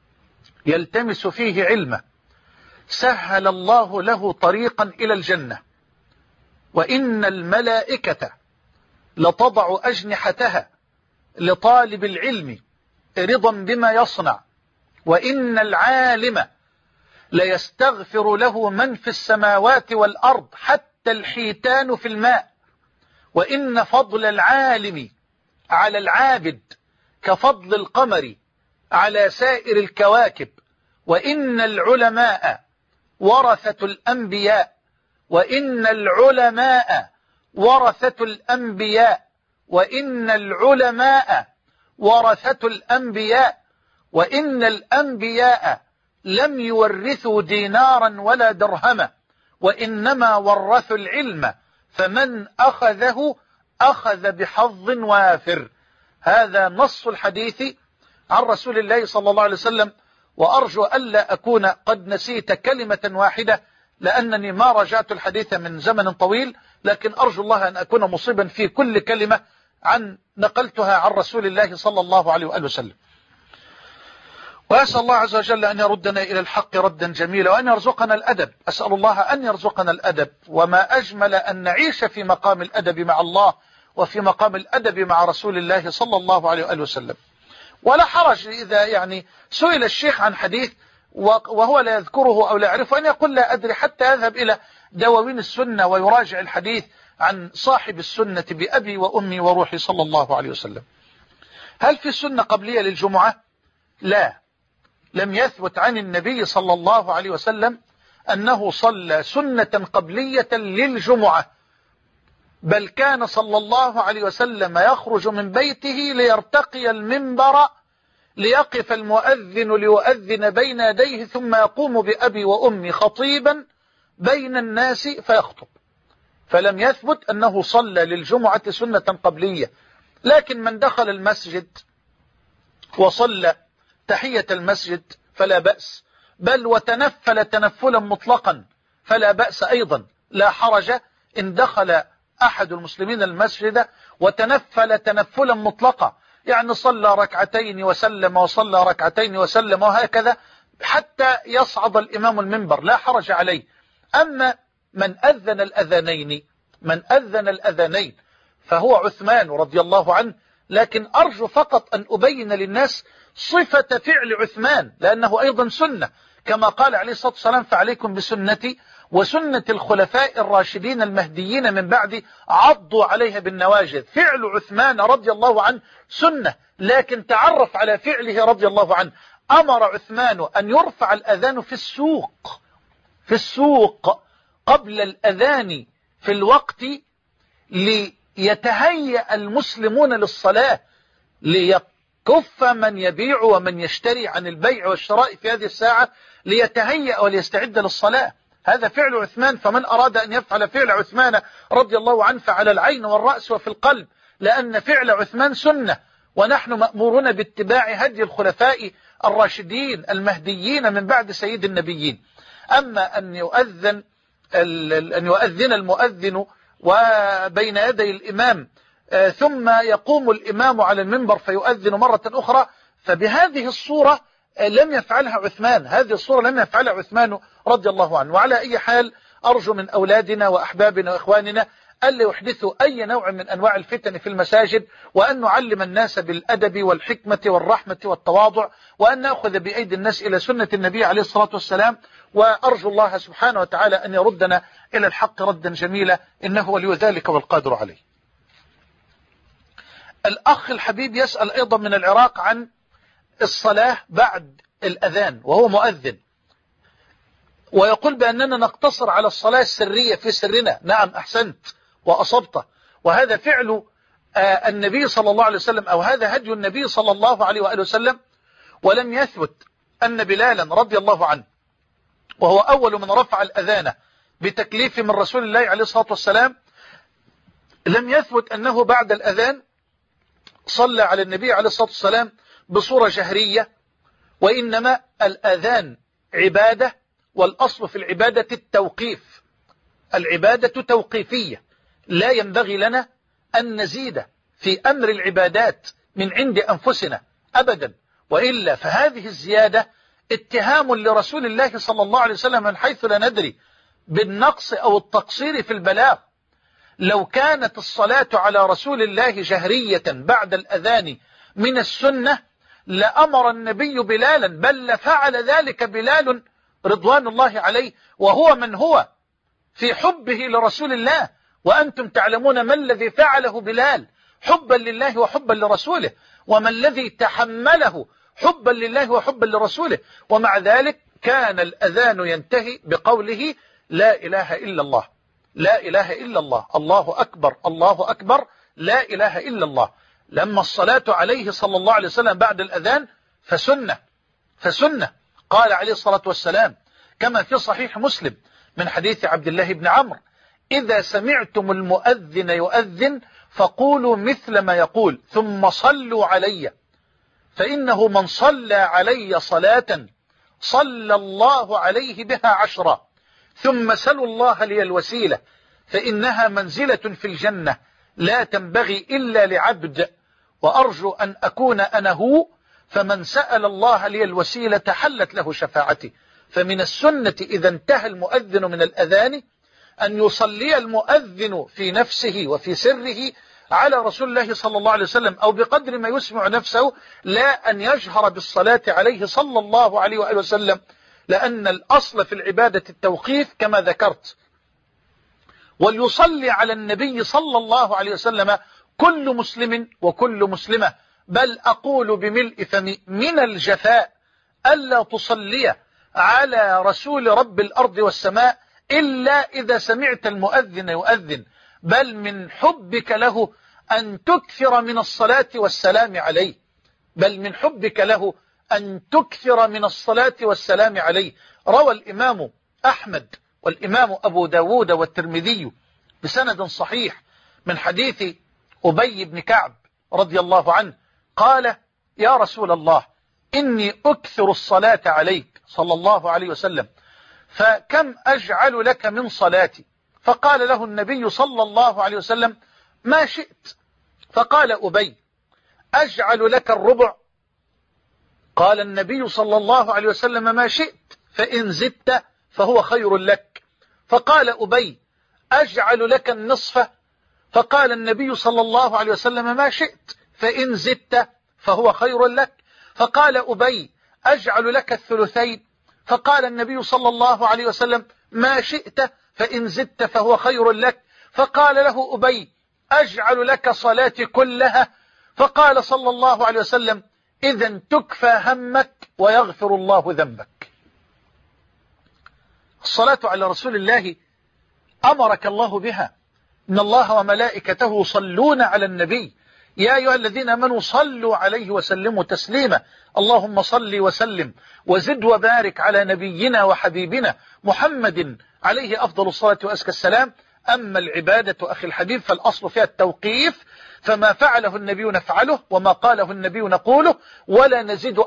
يلتمس فيه علما سهل الله له طريقا إلى الجنة، وإن الملائكة لتضع أجنحتها لطالب العلم رضا بما يصنع، وإن العالم ليستغفر له من في السماوات والأرض حتى الحيتان في الماء، وإن فضل العالم على العابد كفضل القمر على سائر الكواكب، وإن العلماء ورثة الأنبياء، وإن العلماء ورثة الأنبياء، وإن العلماء ورثة الأنبياء، وإن الأنبياء لم يورثوا دينارا ولا درهما، وإنما ورثوا العلم، فمن أخذه أخذ بحظ وافر. هذا نص الحديث عن رسول الله صلى الله عليه وسلم. وأرجو ألا أكون قد نسيت كلمة واحدة لأنني ما رجعت الحديث من زمن طويل، لكن أرجو الله أن أكون مصيبا في كل كلمة نقلتها عن رسول الله صلى الله عليه وآله وسلم. وأسأل الله عز وجل أن يردنا إلى الحق ردا جميلا، وأن يرزقنا الأدب. أسأل الله أن يرزقنا الأدب، وما أجمل أن نعيش في مقام الأدب مع الله وفي مقام الأدب مع رسول الله صلى الله عليه وآله وسلم. ولا حرج إذا يعني سئل الشيخ عن حديث وهو لا يذكره أو لا يعرفه أن يقول لا أدري، حتى يذهب إلى دواوين السنة ويراجع الحديث عن صاحب السنة بأبي وأمي وروحي صلى الله عليه وسلم. هل في سنة قبلية للجمعة؟ لا، لم يثبت عن النبي صلى الله عليه وسلم أنه صلى سنة قبلية للجمعة، بل كان صلى الله عليه وسلم يخرج من بيته ليرتقي المنبر ليقف المؤذن ليؤذن بين يديه ثم يقوم بأبي وأمي خطيبا بين الناس فيخطب. فلم يثبت أنه صلى للجمعة سنة قبلية. لكن من دخل المسجد وصلى تحية المسجد فلا بأس، بل وتنفل تنفلا مطلقا فلا بأس أيضا، لا حرج إن دخل أحد المسلمين المسجد وتنفل تنفلا مطلقا، يعني صلى ركعتين وسلم وصلى ركعتين وسلم وهكذا حتى يصعد الإمام المنبر، لا حرج عليه. أما من أذن الأذانين فهو عثمان رضي الله عنه. لكن أرجو فقط أن أبين للناس صفة فعل عثمان، لأنه أيضا سنة، كما قال عليه الصلاة والسلام: فعليكم بسنتي وسنة الخلفاء الراشدين المهديين من بعد عضوا عليها بالنواجذ. فعل عثمان رضي الله عنه سنة، لكن تعرف على فعله رضي الله عنه. أمر عثمان أن يرفع الأذان في السوق قبل الأذان في الوقت ليتهيأ المسلمون للصلاة، ليكف من يبيع ومن يشتري عن البيع والشراء في هذه الساعة ليتهيأ وليستعد للصلاة. هذا فعل عثمان، فمن أراد أن يفعل فعل عثمان رضي الله عنه فعلى العين والرأس وفي القلب، لأن فعل عثمان سنة، ونحن مأمورون باتباع هدي الخلفاء الراشدين المهديين من بعد سيد النبيين. أما أن يؤذن المؤذن وبين يدي الإمام ثم يقوم الإمام على المنبر فيؤذن مرة أخرى، فبهذه الصورة لم يفعلها عثمان، هذه الصورة لم يفعلها عثمان رضي الله عنه. وعلى أي حال أرجو من أولادنا وأحبابنا وإخواننا ألا يحدثوا أي نوع من أنواع الفتن في المساجد، وأن نعلم الناس بالأدب والحكمة والرحمة والتواضع، وأن نأخذ بأيدي الناس إلى سنة النبي عليه الصلاة والسلام. وأرجو الله سبحانه وتعالى أن يردنا إلى الحق ردا جميلا، إنه ولي ذلك والقادر عليه. الأخ الحبيب يسأل أيضا من العراق عن الصلاة بعد الأذان وهو مؤذن، ويقول بأننا نقتصر على الصلاة السرية في سرنا. نعم، أحسنت وأصبت، وهذا فعل النبي صلى الله عليه وسلم، أو هذا هدي النبي صلى الله عليه وآله وسلم. ولم يثبت أن بلالا رضي الله عنه، وهو أول من رفع الأذان بتكليف من رسول الله عليه الصلاة والسلام، لم يثبت أنه بعد الأذان صلى على النبي عليه الصلاة والسلام بصورة جهرية، وإنما الأذان عبادة، والأصل في العبادة التوقيف. العبادة توقيفية، لا ينبغي لنا أن نزيد في أمر العبادات من عند أنفسنا أبدا، وإلا فهذه الزيادة اتهام لرسول الله صلى الله عليه وسلم من حيث لا ندري بالنقص أو التقصير في البلاغ. لو كانت الصلاة على رسول الله جهرية بعد الأذان من السنة لأمر النبي بلالا، بل لفعل ذلك بلال رضوان الله عليه، وهو من هو في حبه لرسول الله، وأنتم تعلمون ما الذي فعله بلال حبا لله وحبا لرسوله، وما الذي تحمله حبا لله وحبا لرسوله. ومع ذلك كان الأذان ينتهي بقوله: لا إله إلا الله، لا إله إلا الله، الله أكبر، الله أكبر، لا إله إلا الله. لما الصلاة عليه صلى الله عليه وسلم بعد الأذان فسنة قال عليه الصلاة والسلام كما في صحيح مسلم من حديث عبد الله بن عمرو: إذا سمعتم المؤذن يؤذن فقولوا مثل ما يقول ثم صلوا علي، فإنه من صلى علي صلاة صلى الله عليه بها 10، ثم سلوا الله لي الوسيلة فإنها منزلة في الجنة لا تنبغي إلا لعبد، وأرجو أن أكون أنا هو، فمن سأل الله لي الوسيلة حلت له شفاعتي. فمن السنة إذا انتهى المؤذن من الأذان أن يصلي المؤذن في نفسه وفي سره على رسول الله صلى الله عليه وسلم، أو بقدر ما يسمع نفسه، لا أن يجهر بالصلاة عليه صلى الله عليه وآله وسلم، لأن الأصل في العبادة التوقيف كما ذكرت. وليصلي على النبي صلى الله عليه وسلم كل مسلم وكل مسلمة، بل أقول بملء فمي من الجفاء ألا تصلي على رسول رب الأرض والسماء إلا إذا سمعت المؤذن يؤذن، بل من حبك له أن تكثر من الصلاة والسلام عليه، بل من حبك له أن تكثر من الصلاة والسلام عليه. روى الإمام أحمد والإمام أبو داود والترمذي بسند صحيح من حديث أبي بن كعب رضي الله عنه قال: يا رسول الله إني أكثر الصلاة عليك صلى الله عليه وسلم، فكم أجعل لك من صلاتي؟ فقال له النبي صلى الله عليه وسلم: ما شئت. فقال أبي: أجعل لك الربع؟ قال النبي صلى الله عليه وسلم: ما شئت، فإن زدت فهو خير لك. فقال أبي: أجعل لك النصف؟ فقال النبي صلى الله عليه وسلم: ما شئت، فإن زدت فهو خير لك. فقال أبي: أجعل لك الثلثين؟ فقال النبي صلى الله عليه وسلم: ما شئت، فإن زدت فهو خير لك. فقال له أبي: أجعل لك صلاتي كلها؟ فقال صلى الله عليه وسلم: إذن تكفى همك ويغفر الله ذنبك. الصلاة على رسول الله أمرك الله بها، إن الله وملائكته يصلون على النبي، يا أيها الذين آمنوا صلوا عليه وسلموا تسليما. اللهم صل وسلم وزد وبارك على نبينا وحبيبنا محمد عليه أفضل الصلاة وأزكى السلام. أما العبادة أخي الحبيب فالأصل فيها التوقيف، فما فعله النبي نفعله وما قاله النبي نقوله، ولا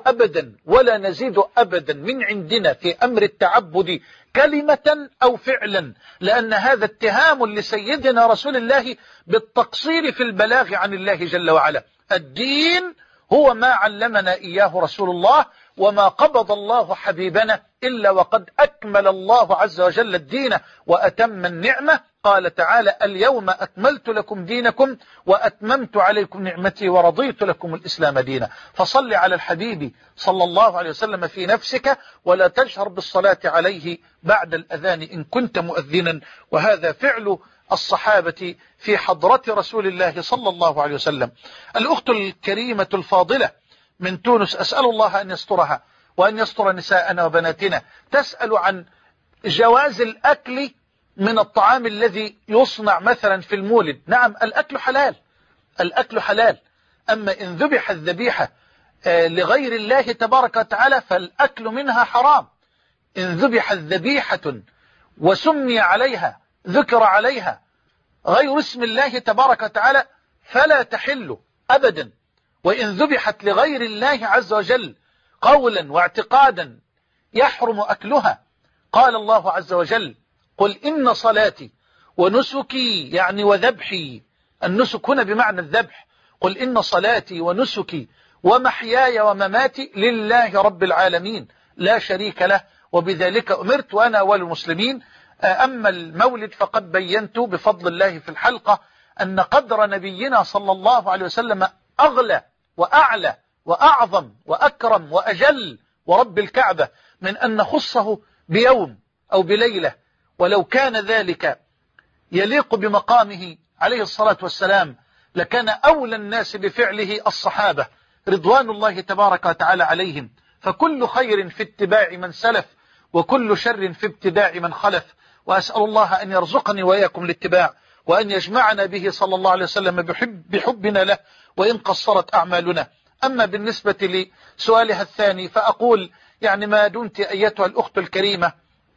نزيد أبدا من عندنا في أمر التعبد كلمة أو فعلا، لأن هذا اتهام لسيدنا رسول الله بالتقصير في البلاغ عن الله جل وعلا. الدين هو ما علمنا إياه رسول الله، وما قبض الله حبيبنا إلا وقد أكمل الله عز وجل الدين وأتم النعمة. قال تعالى: اليوم أكملت لكم دينكم وأتممت عليكم نعمتي ورضيت لكم الإسلام دينا. فصل على الحبيب صلى الله عليه وسلم في نفسك، ولا تجهر بالصلاة عليه بعد الأذان إن كنت مؤذنا، وهذا فعل الصحابة في حضرة رسول الله صلى الله عليه وسلم. الأخت الكريمة الفاضلة من تونس، أسأل الله أن يسترها وأن يستر نساءنا وبناتنا، تسأل عن جواز الأكل من الطعام الذي يصنع مثلا في المولد. نعم، الأكل حلال، الأكل حلال. أما إن ذبح الذبيحة لغير الله تبارك وتعالى فالأكل منها حرام. إن ذبح الذبيحة وسمي عليها، ذكر عليها غير اسم الله تبارك وتعالى فلا تحل أبدا. وإن ذبحت لغير الله عز وجل قولا واعتقادا يحرم أكلها. قال الله عز وجل: قل إن صلاتي ونسكي، يعني وذبحي، النسك هنا بمعنى الذبح. قل إن صلاتي ونسكي ومحياي ومماتي لله رب العالمين لا شريك له وبذلك أمرت وأنا أول المسلمين. أما المولد فقد بينت بفضل الله في الحلقة أن قدر نبينا صلى الله عليه وسلم أغلى وأعلى وأعظم وأكرم وأجل ورب الكعبة من أن نخصه بيوم أو بليلة، ولو كان ذلك يليق بمقامه عليه الصلاة والسلام لكان أولى الناس بفعله الصحابة رضوان الله تبارك وتعالى عليهم. فكل خير في اتباع من سلف، وكل شر في ابتداع من خلف. وأسأل الله أن يرزقني وإياكم الاتباع، وأن يجمعنا به صلى الله عليه وسلم بحبنا له وإن قصرت أعمالنا. أما بالنسبة لسؤالها الثاني فأقول يعني ما دمت أيتها الأخت الكريمة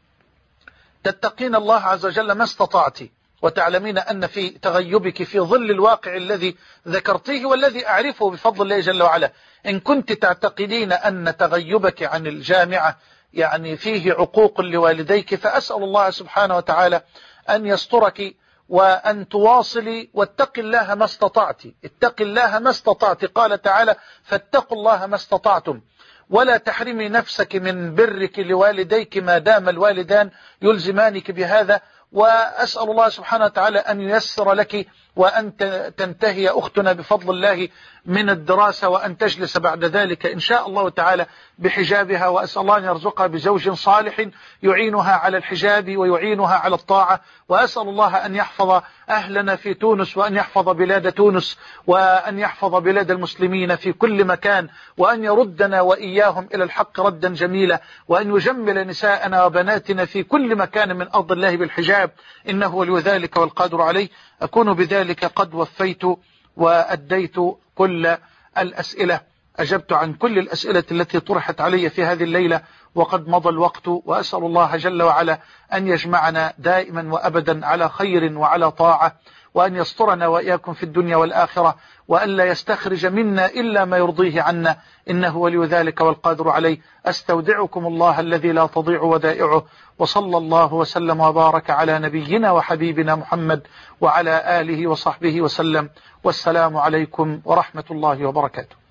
تتقين الله عز وجل ما استطعت، وتعلمين أن في تغيبك في ظل الواقع الذي ذكرتيه والذي أعرفه بفضل الله جل وعلا، إن كنت تعتقدين أن تغيبك عن الجامعة يعني فيه عقوق لوالديك، فأسأل الله سبحانه وتعالى أن يسترك وأن تواصلي، واتق الله ما استطعت، اتق الله ما استطعت. قال تعالى: فاتقوا الله ما استطعتم، ولا تحرمي نفسك من برك لوالديك ما دام الوالدان يلزمانك بهذا. وأسأل الله سبحانه وتعالى أن ييسر لك وأن تنتهي أختنا بفضل الله من الدراسة وأن تجلس بعد ذلك إن شاء الله تعالى بحجابها، وأسأل الله أن يرزقها بزوج صالح يعينها على الحجاب ويعينها على الطاعة. وأسأل الله أن يحفظ أهلنا في تونس، وأن يحفظ بلاد تونس، وأن يحفظ بلاد المسلمين في كل مكان، وأن يردنا وإياهم إلى الحق ردا جميلا، وأن يجمل نساءنا وبناتنا في كل مكان من أرض الله بالحجاب، إنه ولي ذلك والقادر عليه. أكون بذلك قد وفيت وأديت كل الأسئلة، أجبت عن كل الأسئلة التي طرحت علي في هذه الليلة، وقد مضى الوقت. وأسأل الله جل وعلا أن يجمعنا دائما وأبدا على خير وعلى طاعة، وأن يسترنا وإياكم في الدنيا والآخرة، وأن لا يستخرج منا إلا ما يرضيه عنا، إنه ولي ذلك والقادر عليه. أستودعكم الله الذي لا تضيع ودائعه، وصلى الله وسلم وبارك على نبينا وحبيبنا محمد وعلى آله وصحبه وسلم، والسلام عليكم ورحمة الله وبركاته.